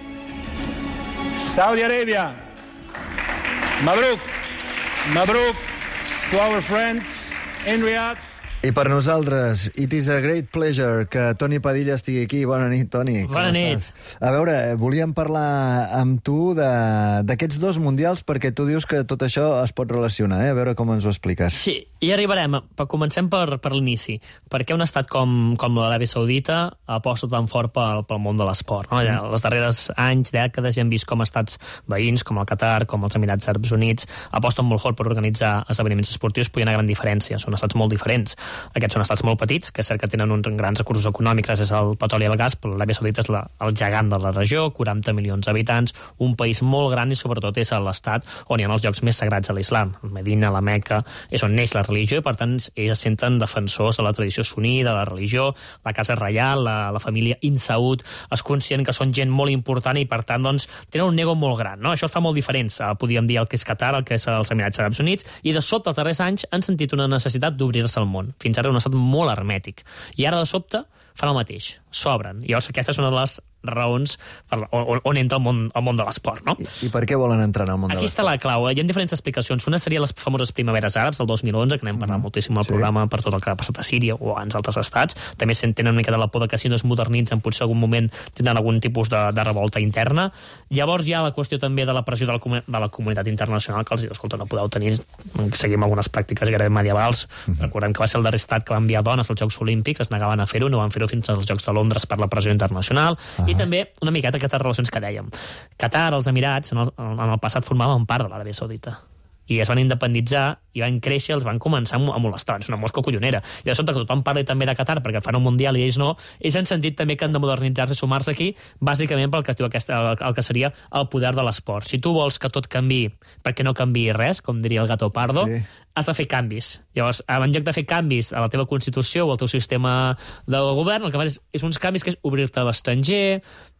Saudi Arabia. Mabruk, Mabruk to our friends in Riyadh. I per nosaltres, it is a great pleasure que Toni Padilla estigui aquí. Bona nit, Toni. Bona nit. Estàs? A veure, volíem parlar amb tu d'aquests dos mundials, perquè tu dius que tot això es pot relacionar, eh? A veure com ens ho expliques. Sí, hi arribarem. Però comencem per, per l'inici. Perquè un estat com, com l'Aràbia Saudita aposta tan fort pel, pel món de l'esport. No? Ja, els darrers anys, dècades, ja hem vist com estats veïns, com el Qatar, com els Emirats Àrabs Units, aposten molt fort per organitzar esdeveniments esportius, però hi ha una gran diferència. Són estats molt diferents. Aquests són estats molt petits, que és cert que tenen uns grans recursos econòmics gràcies al petroli i al gas, però l'Aràbia Saudita és la, el gegant de la regió, quaranta milions d'habitants, un país molt gran i sobretot és l'estat on hi ha els llocs més sagrats de l'islam. Medina, la Meca, és on neix la religió i per tant ells es senten defensors de la tradició suní, de la religió, la casa reial, la, la família Ibn Saud, es conscient que són gent molt important i per tant doncs, tenen un nego molt gran. No? Això es fa molt diferents, uh, podríem dir el que és Qatar, el que és els Emirats Arabs Units, i de sobte els darrers anys han sentit una necessitat d'obrir-se al món. Fins ara un estat molt hermètic. I ara de sobte fan el mateix, s'obren. I llavors aquesta és una de les raons per, on, on entra el món, el món de l'esport, no? I, I per què volen entrar en el món Aquí de l'esport? Aquí està la clau. Hi ha diferents explicacions. Una seria les famoses primaveres àrabs del dos mil onze, que n'hem parlat mm. moltíssim al sí. programa per tot el que ha passat a Síria o a altres estats. També se'n tenen una mica de la por de que si no es modernitzen potser algun moment tindran algun tipus de, de revolta interna. Llavors hi ha la qüestió també de la pressió de la, de la comunitat internacional que els diu, escolta, no podeu tenir, seguim algunes pràctiques gairebé medievals. Mm. Recordem que va ser el darrer estat que va enviar dones als Jocs Olímpics, es negaven a fer-ho, no van fer-ho fins als Jocs de Londres per la pressió internacional. Ah. I també una miqueta aquestes relacions que dèiem. Qatar, els Emirats, en el, en el passat formaven part de l'Aràbia Saudita. I es van independitzar i van créixer, els van començar a molestar. És una mosca collonera. I de sobte que tothom parli també de Qatar perquè fan un mundial i ells no, ells han sentit també que han de modernitzar-se i sumar-se aquí, bàsicament pel que es diu aquesta, el, el que seria el poder de l'esport. Si tu vols que tot canviï perquè no canviï res, com diria el Gato Pardo, sí. has de fer canvis. Llavors, en lloc de fer canvis a la teva Constitució o al teu sistema de govern, el que fas és, és uns canvis que és obrir-te a l'estranger,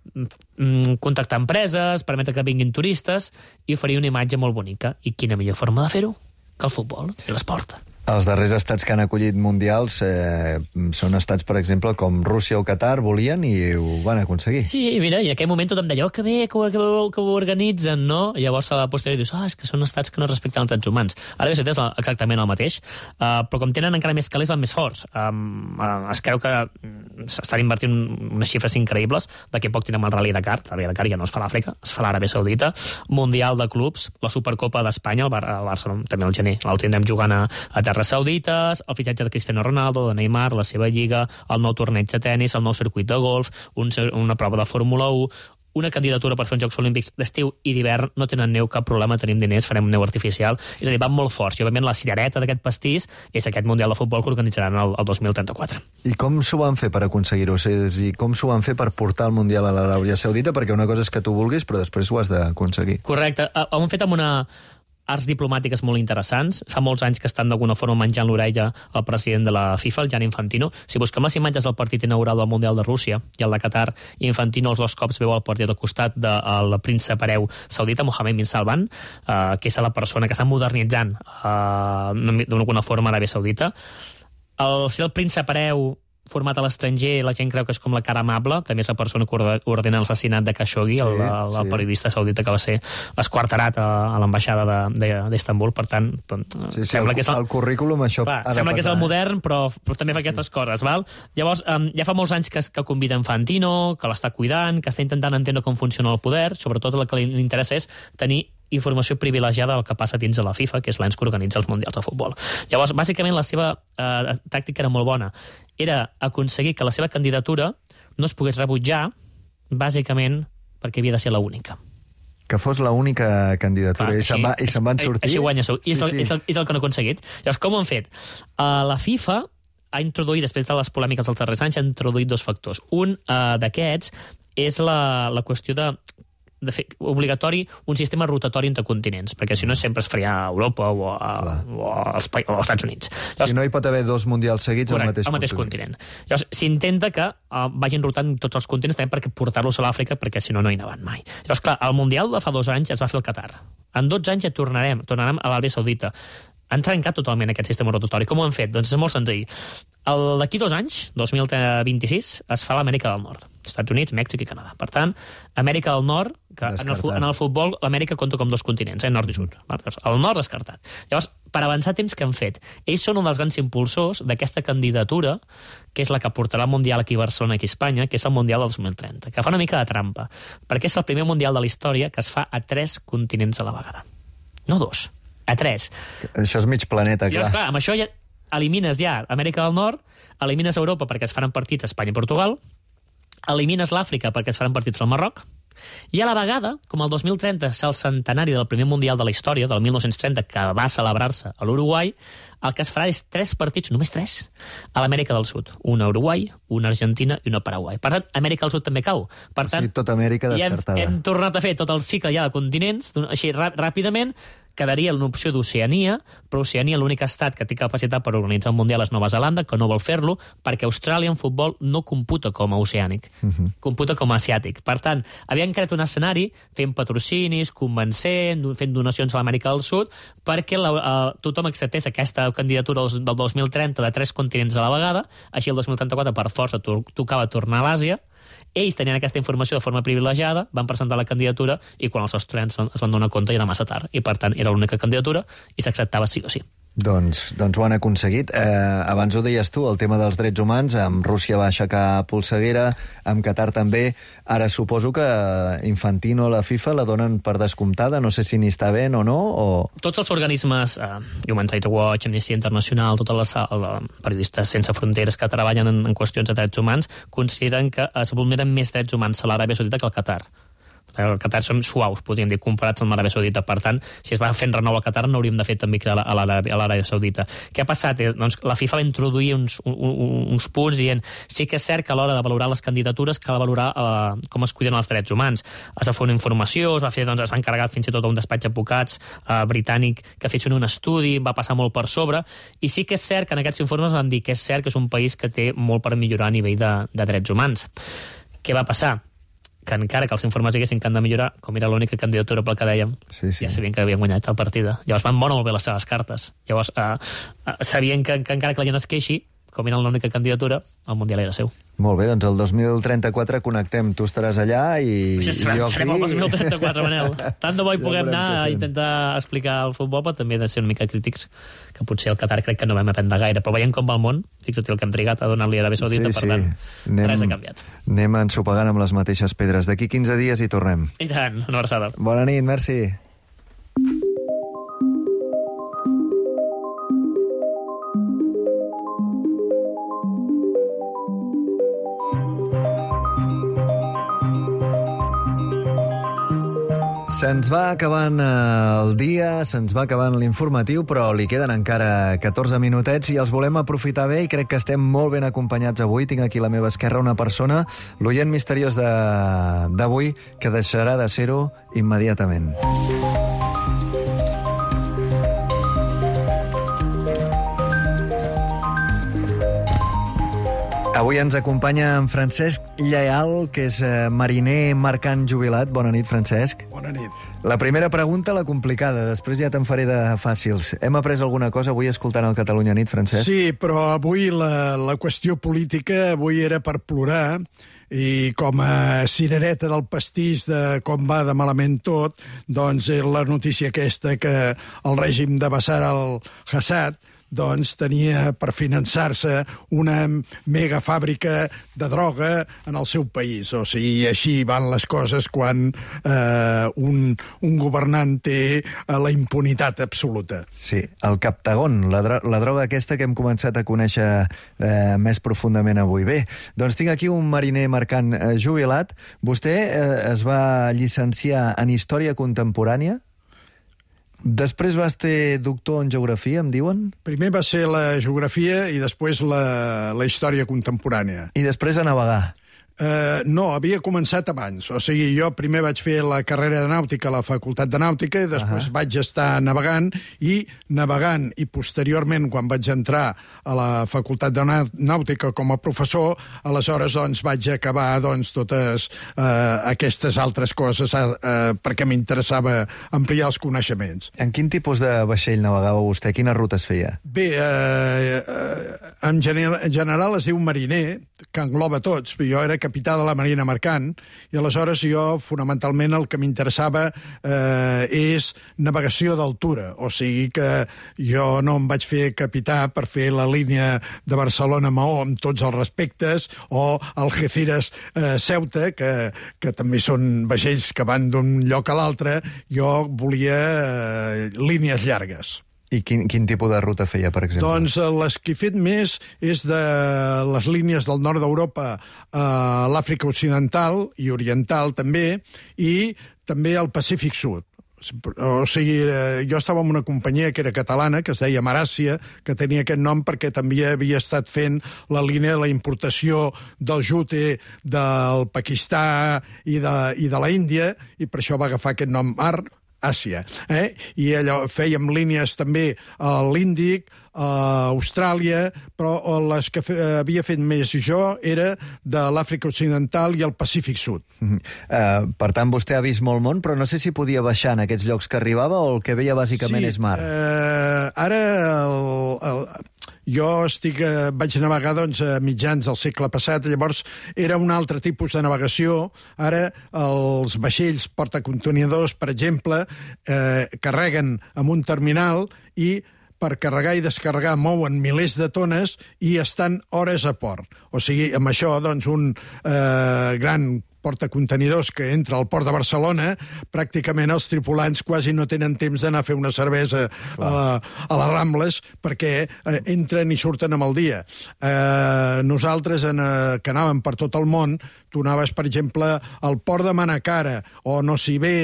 contactar empreses, permetre que vinguin turistes i oferir una imatge molt bonica. I quina millor forma de fer-ho que el futbol i l'esport. Els darrers estats que han acollit mundials eh, són estats, per exemple, com Rússia o Qatar, volien i ho van aconseguir. Sí, mira, i en aquell moment tothom deia, oh, que bé, que ho, que ho, que ho organitzen, no? I llavors a la posteriori dius, ah, oh, és que són estats que no respecten els drets humans. Ara bé, és exactament el mateix, uh, però com tenen encara més calés, van més forts. Um, uh, es creu que s'estan invertint unes xifres increïbles. D'aquí a poc tindrem el Rally Dakar. El Rally Dakar ja no es fa a l'Àfrica, es fa a l'Aràbia Saudita. Mundial de clubs, la Supercopa d'Espanya, el, Bar el Barça també al gener, el tindrem jugant a, a terres saudites, el fitxatge de Cristiano Ronaldo, de Neymar, la seva lliga, el nou torneig de tennis, el nou circuit de golf, un, una prova de Fórmula u, una candidatura per fer uns Jocs Olímpics d'estiu i d'hivern, no tenen neu, cap problema, tenim diners, farem neu artificial, és a dir, van molt forts, i òbviament la cirereta d'aquest pastís és aquest Mundial de Futbol que organitzaran el, el dos mil trenta-quatre. I com s'ho van fer per aconseguir-ho? És a dir, com s'ho van fer per portar el Mundial a l'Aràbia Saudita? Perquè una cosa és que tu vulguis, però després ho has d'aconseguir. Correcte, ho hem fet amb una arts diplomàtiques molt interessants. Fa molts anys que estan d'alguna forma menjant l'orella al president de la FIFA, el Gianni Infantino. Si busquem les imatges del partit inaugural del Mundial de Rússia i el de Qatar, Infantino els dos cops veu el partit al costat del príncep hereu saudita, Mohammed bin Salman, eh, que és la persona que està modernitzant eh, d'alguna forma l'Aràbia Saudita. El, si el príncep hereu format a l'estranger, la gent creu que és com la cara amable, també és la persona que ordena l'assassinat de Khashoggi, sí, el, el, el sí. periodista saudita que va ser esquarterat a, a l'ambaixada d'Istanbul, per tant, sí, sí, sembla el, que és el, el currículum això clar, ha de sembla passar. que és el modern, però, però també fa aquestes sí. coses, val? Llavors, um, ja fa molts anys que, que convida Infantino, que l'està cuidant, que està intentant entendre com funciona el poder, sobretot el que li interessa és tenir informació privilegiada del que passa dins de la FIFA, que és l'ens que organitza els Mundials de Futbol. Llavors, bàsicament, la seva eh, tàctica era molt bona. Era aconseguir que la seva candidatura no es pogués rebutjar, bàsicament perquè havia de ser l'única. Que fos l'única candidatura. Clar, i se'n va, se van sortir. Així guanya sou. I és, sí, el, sí. és, el, és el que no ha aconseguit. Llavors, com ho han fet? Uh, la FIFA ha introduït, després de les polèmiques dels darrers anys, ha introduït dos factors. Un uh, d'aquests és la, la qüestió de de fer obligatori un sistema rotatori entre continents, perquè si no sempre es faria a Europa o, a, o, als, o als Estats Units. Llavors, si no hi pot haver dos mundials seguits correcte, al mateix, al mateix continent. continent. Llavors, s'intenta que uh, vagin rotant tots els continents també perquè portar-los a l'Àfrica, perquè si no, no hi anaven mai. Llavors, clar, el Mundial de fa dos anys es va fer al Qatar. En dotze anys ja tornarem, tornarem a l'Aràbia Saudita. Han trencat totalment aquest sistema rotatori. Com ho han fet? Doncs és molt senzill. D'aquí dos anys, dos mil vint-i-sis, es fa l'Amèrica del Nord. Estats Units, Mèxic i Canadà. Per tant, Amèrica del Nord, que en el, en el futbol l'Amèrica compta com dos continents, eh, nord i sud. El nord descartat. Llavors, per avançar temps que han fet, ells són un dels grans impulsors d'aquesta candidatura, que és la que portarà el Mundial aquí a Barcelona i aquí a Espanya, que és el Mundial del dos mil trenta, que fa una mica de trampa, perquè és el primer Mundial de la història que es fa a tres continents a la vegada. No dos, a tres. Això és mig planeta, clar. Llavors, clar, amb això ja elimines ja Amèrica del Nord, elimines Europa perquè es faran partits a Espanya i Portugal, elimines l'Àfrica perquè es faran partits al Marroc, I a la vegada, com el dos mil trenta és el centenari del primer Mundial de la història, del mil nou-cents trenta, que va celebrar-se a l'Uruguai, el que es farà és tres partits, només tres, a l'Amèrica del Sud. Una a Uruguai, una a Argentina i una a Paraguai. Per tant, Amèrica del Sud també cau. Per tant, sí, tota Amèrica descartada. Ja hem, hem tornat a fer tot el cicle ja de continents, així ràpidament, quedaria una opció d'Oceania, però Oceania l'únic estat que té capacitat per organitzar un Mundial és Nova Zelanda, que no vol fer-lo, perquè Austràlia en futbol no computa com a oceànic, uh-huh. computa com a asiàtic. Per tant, havien creat un escenari fent patrocinis, convencent, fent donacions a l'Amèrica del Sud, perquè la, uh, tothom acceptés aquesta candidatura del dos mil trenta de tres continents a la vegada, així el dos mil trenta-quatre per força to tocava tornar a l'Àsia. Ells tenien aquesta informació de forma privilegiada, van presentar la candidatura i quan els australians es van donar compte ja era massa tard i per tant era l'única candidatura i s'acceptava sí o sí. Doncs, doncs ho han aconseguit. Eh, abans ho deies tu, el tema dels drets humans, amb Rússia va aixecar polseguera, amb Qatar també. Ara suposo que Infantino, la FIFA, la donen per descomptada, no sé si n'hi està bé o no, o... Tots els organismes, eh, Human Rights Watch, Amnistia Internacional, totes les eh, periodistes sense fronteres que treballen en, en qüestions de drets humans, consideren que es vulneren més drets humans a l'Aràbia Saudita que al Qatar. El Qatar som suaus, podríem dir, comparats amb l'Aràbia Saudita. Per tant, si es va fent renou a Qatar, no hauríem de fer també a l'Aràbia Saudita. Què ha passat? Doncs la FIFA va introduir uns, un, uns punts dient sí que és cert que a l'hora de valorar les candidatures cal valorar eh, com es cuiden els drets humans. Es va fer una informació, es va, fer, doncs, es va encarregar fins i tot un despatx d'advocats eh, britànic que fessin un estudi, va passar molt per sobre, i sí que és cert que en aquests informes van dir que és cert que és un país que té molt per millorar a nivell de, de drets humans. Què va passar? Que encara que els informes diguessin que han de millorar, com era l'única candidatura pel que dèiem, sí, sí. ja sabien que havien guanyat la partida. Llavors van bona molt bé les seves cartes. Llavors eh, eh, sabien que, que encara que la gent es queixi, com era l'única candidatura, el Mundial era seu. Molt bé, doncs el dos mil trenta-quatre connectem. Tu estaràs allà i, sí, i jo aquí... Serem el dos mil trenta-quatre, Manel. Tant de bo hi puguem anar a intentar explicar el futbol, però també de ser una mica crítics, que potser el Qatar crec que no vam aprendre gaire. Però veient com va el món, fixa't el que hem trigat a donar-li a l'Aràbia Saudita, sí, per tant, sí. anem, res ha canviat. Anem ensopegant amb les mateixes pedres. D'aquí quinze dies hi tornem. I tant, una abraçada. Bona nit, merci. Se'ns va acabant el dia, se'ns va acabant l'informatiu, però li queden encara catorze minutets i els volem aprofitar bé i crec que estem molt ben acompanyats avui. Tinc aquí a la meva esquerra una persona, l'oient misteriós d'avui, que deixarà de ser-ho immediatament. Avui ens acompanya en Francesc Lleal, que és mariner mercant jubilat. Bona nit, Francesc. Bona nit. La primera pregunta, la complicada. Després ja te'n faré de fàcils. Hem après alguna cosa avui escoltant el Catalunya Nit, Francesc? Sí, però avui la, la qüestió política avui era per plorar, i com a cirereta del pastís de com va de malament tot, doncs la notícia aquesta que el règim de Bashar al-Assad doncs tenia per finançar-se una mega fàbrica de droga en el seu país. O sigui, així van les coses quan eh, un, un governant té la impunitat absoluta. Sí, el Captagon, la, dro la droga aquesta que hem començat a conèixer eh, més profundament avui. Bé, doncs tinc aquí un mariner mercant eh, jubilat. Vostè eh, es va llicenciar en Història Contemporània. Després vas ser doctor en Geografia, em diuen? Primer va ser la Geografia i després la, la Història Contemporània. I després a navegar? Uh, no, havia començat abans. O sigui, jo primer vaig fer la carrera de nàutica a la Facultat de Nàutica i després uh -huh. vaig estar navegant i navegant i posteriorment quan vaig entrar a la Facultat de Nàutica com a professor, aleshores doncs vaig acabar doncs totes uh, aquestes altres coses uh, perquè m'interessava ampliar els coneixements. En quin tipus de vaixell navegava vostè? Quines rutes feia? Bé, uh, uh, en general es diu mariner, que engloba tots. Jo era capità de la Marina Mercant, i aleshores jo, fonamentalment, el que m'interessava eh, és navegació d'altura. O sigui que jo no em vaig fer capità per fer la línia de Barcelona-Maó amb tots els respectes, o Algeciras-Ceuta, eh, que, que també són vaixells que van d'un lloc a l'altre. Jo volia eh, línies llargues. I quin, quin tipus de ruta feia, per exemple? Doncs les que he fet més és de les línies del nord d'Europa a l'Àfrica Occidental i Oriental també, i també al Pacífic Sud. O sigui, jo estava en una companyia que era catalana, que es deia Maràcia, que tenia aquest nom perquè també havia estat fent la línia de la importació del jute del Pakistà i de, i de la Índia, i per això va agafar aquest nom Mar Àsia. Eh? I allò fèiem línies també a l'Índic, a Austràlia, però les que fe, havia fet més jo era de l'Àfrica Occidental i el Pacífic Sud. Uh, per tant, vostè ha vist molt món, però no sé si podia baixar en aquests llocs que arribava o el que veia bàsicament sí, és mar. Uh, ara el, el, jo estic, uh, vaig navegar doncs, a mitjans del segle passat, llavors era un altre tipus de navegació. Ara els vaixells portacontenidors, per exemple, uh, carreguen en un terminal i per carregar i descarregar mouen milers de tones i estan hores a port. O sigui, amb això, doncs, un eh, gran portacontenidors que entra al port de Barcelona, pràcticament els tripulants quasi no tenen temps d'anar a fer una cervesa a, la, a les Rambles perquè eh, entren i surten amb el dia. Eh, nosaltres, en, eh, que anàvem per tot el món, tu anaves, per exemple, al port de Manacara, o no s'hi ve,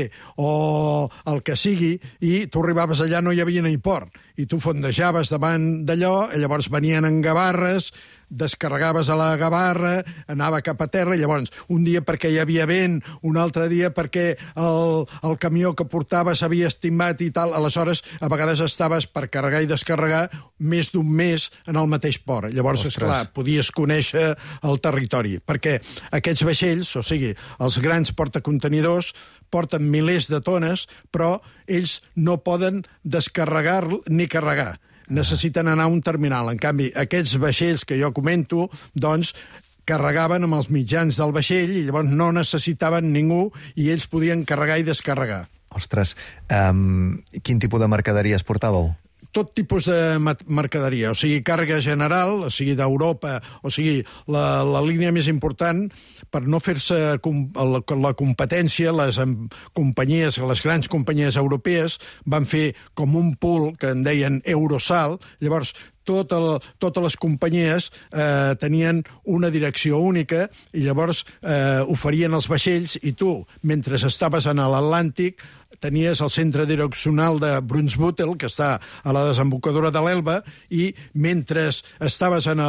o el que sigui, i tu arribaves allà, no hi havia ni port, i tu fondejaves davant d'allò, i llavors venien en gavarres, descarregaves a la gavarra, anava cap a terra, i llavors un dia perquè hi havia vent, un altre dia perquè el, el camió que portava s'havia estimat i tal, aleshores a vegades estaves per carregar i descarregar més d'un mes en el mateix port. Llavors, esclar, podies conèixer el territori, perquè aquests vaixells, o sigui, els grans portacontenidors, porten milers de tones, però ells no poden descarregar ni carregar. Necessiten anar a un terminal. En canvi, aquests vaixells que jo comento, doncs, carregaven amb els mitjans del vaixell i llavors no necessitaven ningú i ells podien carregar i descarregar. Ostres, um, quin tipus de mercaderies portàveu? Tot tipus de mercaderia, o sigui, càrrega general, o sigui, d'Europa, o sigui, la, la línia més important, per no fer-se la, la competència, les companyies, les grans companyies europees van fer com un pool que en deien Eurosal, llavors tot el, totes les companyies eh, tenien una direcció única i llavors eh, oferien els vaixells i tu, mentre estaves en l'Atlàntic, tenies el centre direccional de Brunsbüttel, que està a la desembocadura de l'Elba, i mentre estaves en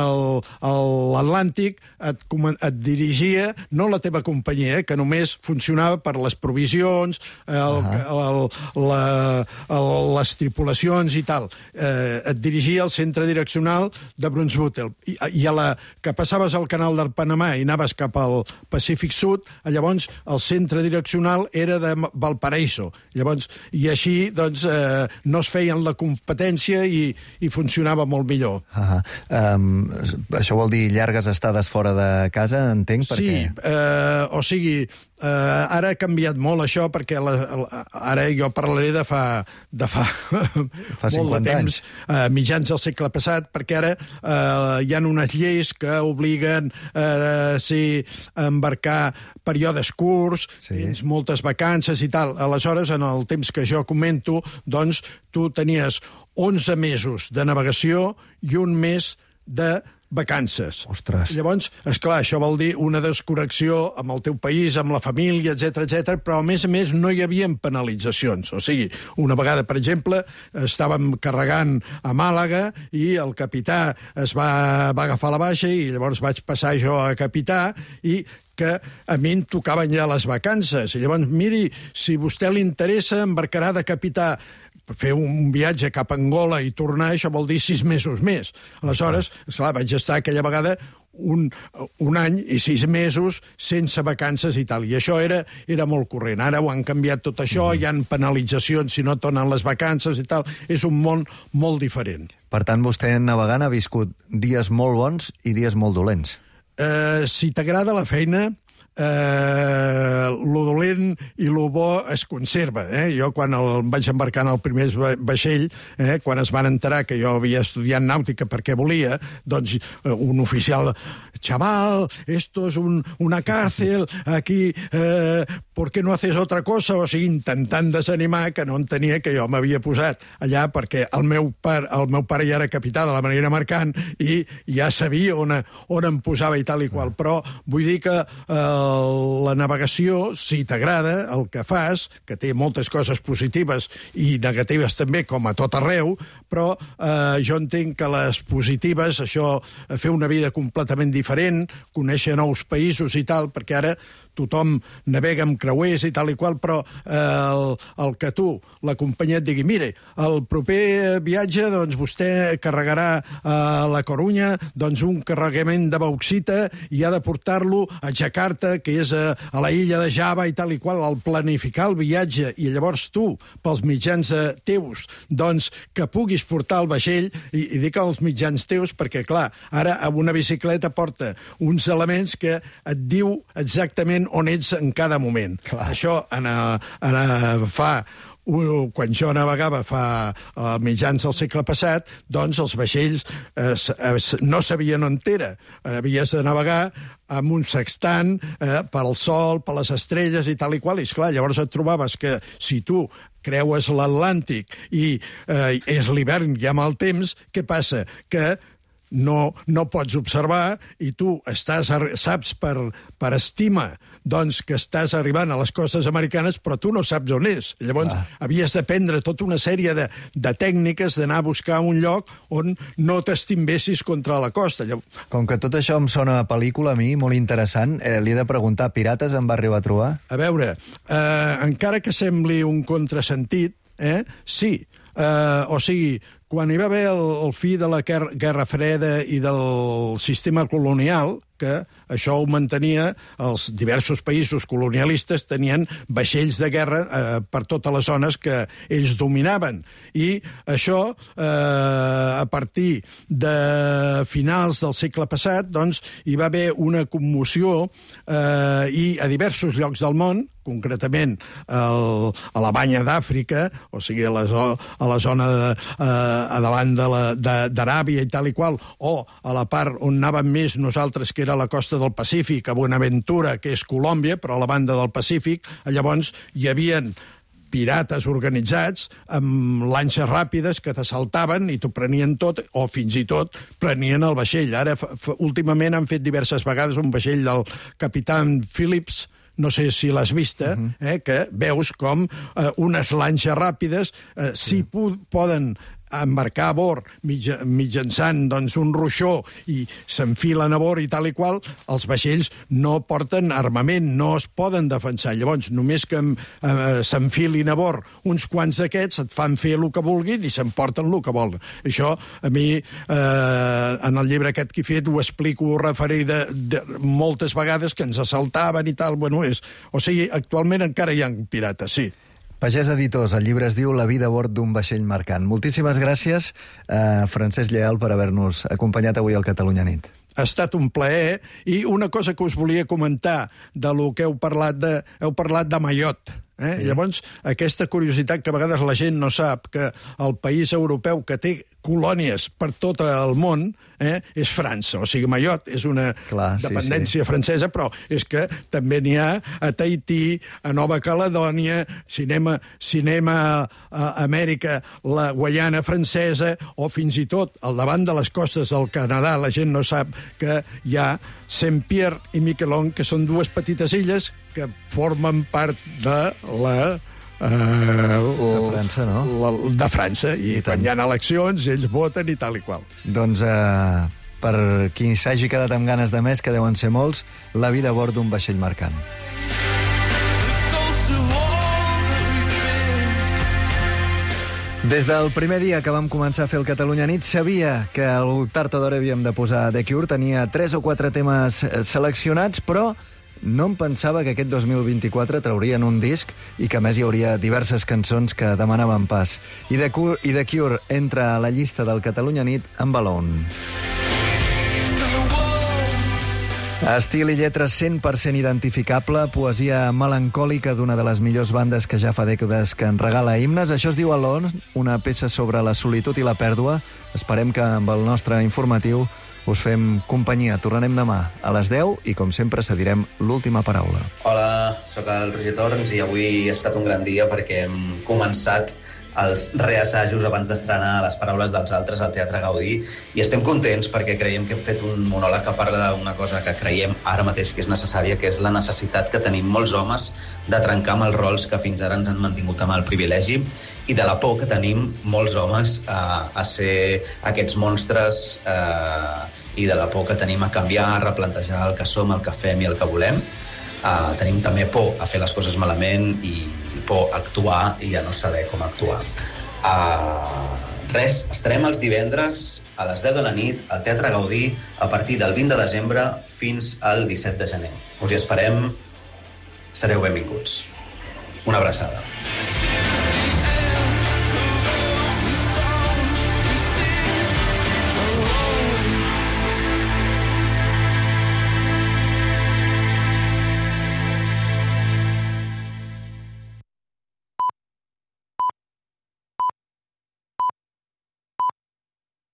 l'Atlàntic et, et dirigia, no la teva companyia, que només funcionava per les provisions, el, el, la, el, les tripulacions i tal. Eh, et dirigia al centre direccional de Brunsbüttel. I, i a la que passaves al canal del Panamà i anaves cap al Pacífic Sud, llavors el centre direccional era de Valparaíso. Llavors, i així doncs, eh, no es feien la competència i, i funcionava molt millor. Ah, um, això vol dir llargues estades fora de casa, entenc? Sí, perquè... eh, o sigui, eh, ara ha canviat molt això, perquè la, la, ara jo parlaré de fa, de fa, fa molt de temps, eh, mitjans del segle passat, perquè ara eh, hi ha unes lleis que obliguen eh, si embarcar períodes curts, sí. Tens moltes vacances i tal. Aleshores, en el temps que jo comento, doncs, tu tenies onze mesos de navegació i un mes de vacances. Ostres. Llavors, esclar, això vol dir una desconnexió amb el teu país, amb la família, etcètera, etcètera, però a més a més no hi havia penalitzacions. O sigui, una vegada, per exemple, estàvem carregant a Màlaga i el capità es va, va agafar la baixa i llavors vaig passar jo a capità i que a mi em tocaven ja les vacances. I llavors, miri, si a vostè li interessa, embarcarà de capità. Fer un viatge cap a Angola i tornar, això vol dir sis mesos més. Aleshores, esclar, vaig estar aquella vegada un, un any i sis mesos sense vacances i tal. I això era, era molt corrent. Ara ho han canviat tot això, hi ha penalitzacions si no tornen les vacances i tal. És un món molt diferent. Per tant, vostè navegant ha viscut dies molt bons i dies molt dolents. Eh, si t'agrada la feina, eh, lo dolent i lo bo es conserva. Eh? Jo, quan el, em vaig embarcar en el primer vaixell, eh, quan es van enterar que jo havia estudiat nàutica perquè volia, doncs un oficial, chaval, esto es un, una cárcel, aquí, eh, ¿por qué no haces otra cosa? O sigui, intentant desanimar, que no entenia que jo m'havia posat allà perquè el meu, par, el meu pare ja era capità de la marina mercant i ja sabia on, on em posava i tal i qual. Però vull dir que eh, la navegació, si t'agrada el que fas, que té moltes coses positives i negatives també, com a tot arreu, però eh, jo entenc que les positives, això, fer una vida completament diferent, conèixer nous països i tal, perquè ara tothom navega amb creuers i tal i qual, però eh, el, el que tu, la companyia et digui, mire, el proper viatge, doncs vostè carregarà a la Corunya doncs un carregament de bauxita i ha de portar-lo a Jakarta, que és a, a la illa de Java i tal i qual, al planificar el viatge, i llavors tu, pels mitjans eh, teus, doncs que puguis portar el vaixell, i, i dic els mitjans teus perquè, clar, ara amb una bicicleta porta uns elements que et diu exactament on ets en cada moment. Clar. Això en, en, fa... quan jo navegava fa uh, mitjans del segle passat, doncs els vaixells eh, eh, no sabien on era. Havies de navegar amb un sextant eh, per al sol, per les estrelles i tal i qual. I, esclar, llavors et trobaves que si tu creues l'Atlàntic i eh, és l'hivern i amb el temps, què passa? Que no, no pots observar i tu estàs, saps per, per estima doncs que estàs arribant a les costes americanes, però tu no saps on és. Llavors, ah. havies d'aprendre tota una sèrie de, de tècniques d'anar a buscar un lloc on no t'estimbessis contra la costa. Llavors... Com que tot això em sona a pel·lícula, a mi, molt interessant, eh, li he de preguntar, Pirates em va arribar a trobar? A veure, eh, encara que sembli un contrasentit, eh, sí. Eh, o sigui, quan hi va haver el, el fi de la Guerra Freda i del sistema colonial, que això ho mantenia, els diversos països colonialistes tenien vaixells de guerra eh, per totes les zones que ells dominaven. I això, eh, a partir de finals del segle passat, doncs, hi va haver una commoció eh, i a diversos llocs del món, concretament el, a la banya d'Àfrica, o sigui, a la, a la zona de, eh, a davant d'Aràbia i tal i qual, o a la part on anàvem més nosaltres, que era la costa del Pacífic, a Bonaventura, que és Colòmbia, però a la banda del Pacífic, llavors hi havien pirates organitzats amb lanxes ràpides que t'assaltaven i t'ho prenien tot, o fins i tot prenien el vaixell. Ara, últimament, han fet diverses vegades un vaixell del capitán Phillips, no sé si l'has vista, uh-huh. eh, que veus com eh, unes lanxes ràpides eh, sí. si poden embarcar a bord mitjançant doncs, un ruixó i s'enfilen a bord i tal i qual, els vaixells no porten armament, no es poden defensar. Llavors, només que eh, s'enfilin a bord uns quants d'aquests, et fan fer el que vulguin i s'emporten el que volen. Això, a mi, eh, en el llibre aquest que he fet, ho explico, ho referir de, de moltes vegades que ens assaltaven i tal. Bueno, és, o sigui, actualment encara hi ha pirates, sí. Pagès Editors, el llibre es diu La vida a bord d'un vaixell mercant. Moltíssimes gràcies, eh, Francesc Lleal, per haver-nos acompanyat avui al Catalunya Nit. Ha estat un plaer. I una cosa que us volia comentar de lo que heu parlat de, heu parlat de Mayotte. Eh? Sí. Llavors, aquesta curiositat que a vegades la gent no sap, que el país europeu que té colònies per tot el món eh, és França. O sigui, Mayotte és una Clar, dependència sí, sí. francesa, però és que també n'hi ha a Tahití, a Nova Caledònia, cinema, cinema a Amèrica, la Guaiana francesa, o fins i tot al davant de les costes del Canadà. La gent no sap que hi ha Saint-Pierre i Miquelon, que són dues petites illes que formen part de la... Uh, de França, no? La, de França, i, I quan tant. Hi ha eleccions ells voten i tal i qual. Doncs uh, per qui s'hagi quedat amb ganes de més, que deuen ser molts, La vida a bord d'un vaixell mercant. Des del primer dia que vam començar a fer el Catalunya Nit, sabia que el tard o d'hora havíem de posar The Cure. Tenia tres o quatre temes seleccionats, però no em pensava que aquest dos mil vint-i-quatre traurien un disc i que, a més, hi hauria diverses cançons que demanaven pas. I The Cure, i The Cure entra a la llista del Catalunya Nit amb Alone. Estil i lletra cent per cent identificable, poesia melancòlica d'una de les millors bandes que ja fa dècades que en regala himnes. Això es diu Alone, una peça sobre la solitud i la pèrdua. Esperem que amb el nostre informatiu us fem companyia. Tornarem demà a les deu i, com sempre, cedirem l'última paraula. Hola, sóc el Roger Torns i avui ha estat un gran dia perquè hem començat els reassajos abans d'estrenar Les paraules dels altres al Teatre Gaudí i estem contents perquè creiem que hem fet un monòleg que parla d'una cosa que creiem ara mateix que és necessària, que és la necessitat que tenim molts homes de trencar amb els rols que fins ara ens han mantingut amb el privilegi i de la por que tenim molts homes a, a ser aquests monstres eh, i de la por que tenim a canviar, a replantejar el que som, el que fem i el que volem. Uh, tenim també por a fer les coses malament i, i por a actuar i a no saber com actuar. Uh, res, estarem els divendres a les deu de la nit al Teatre Gaudí a partir del vint de desembre fins al disset de gener. Us hi esperem, sereu benvinguts. Una abraçada.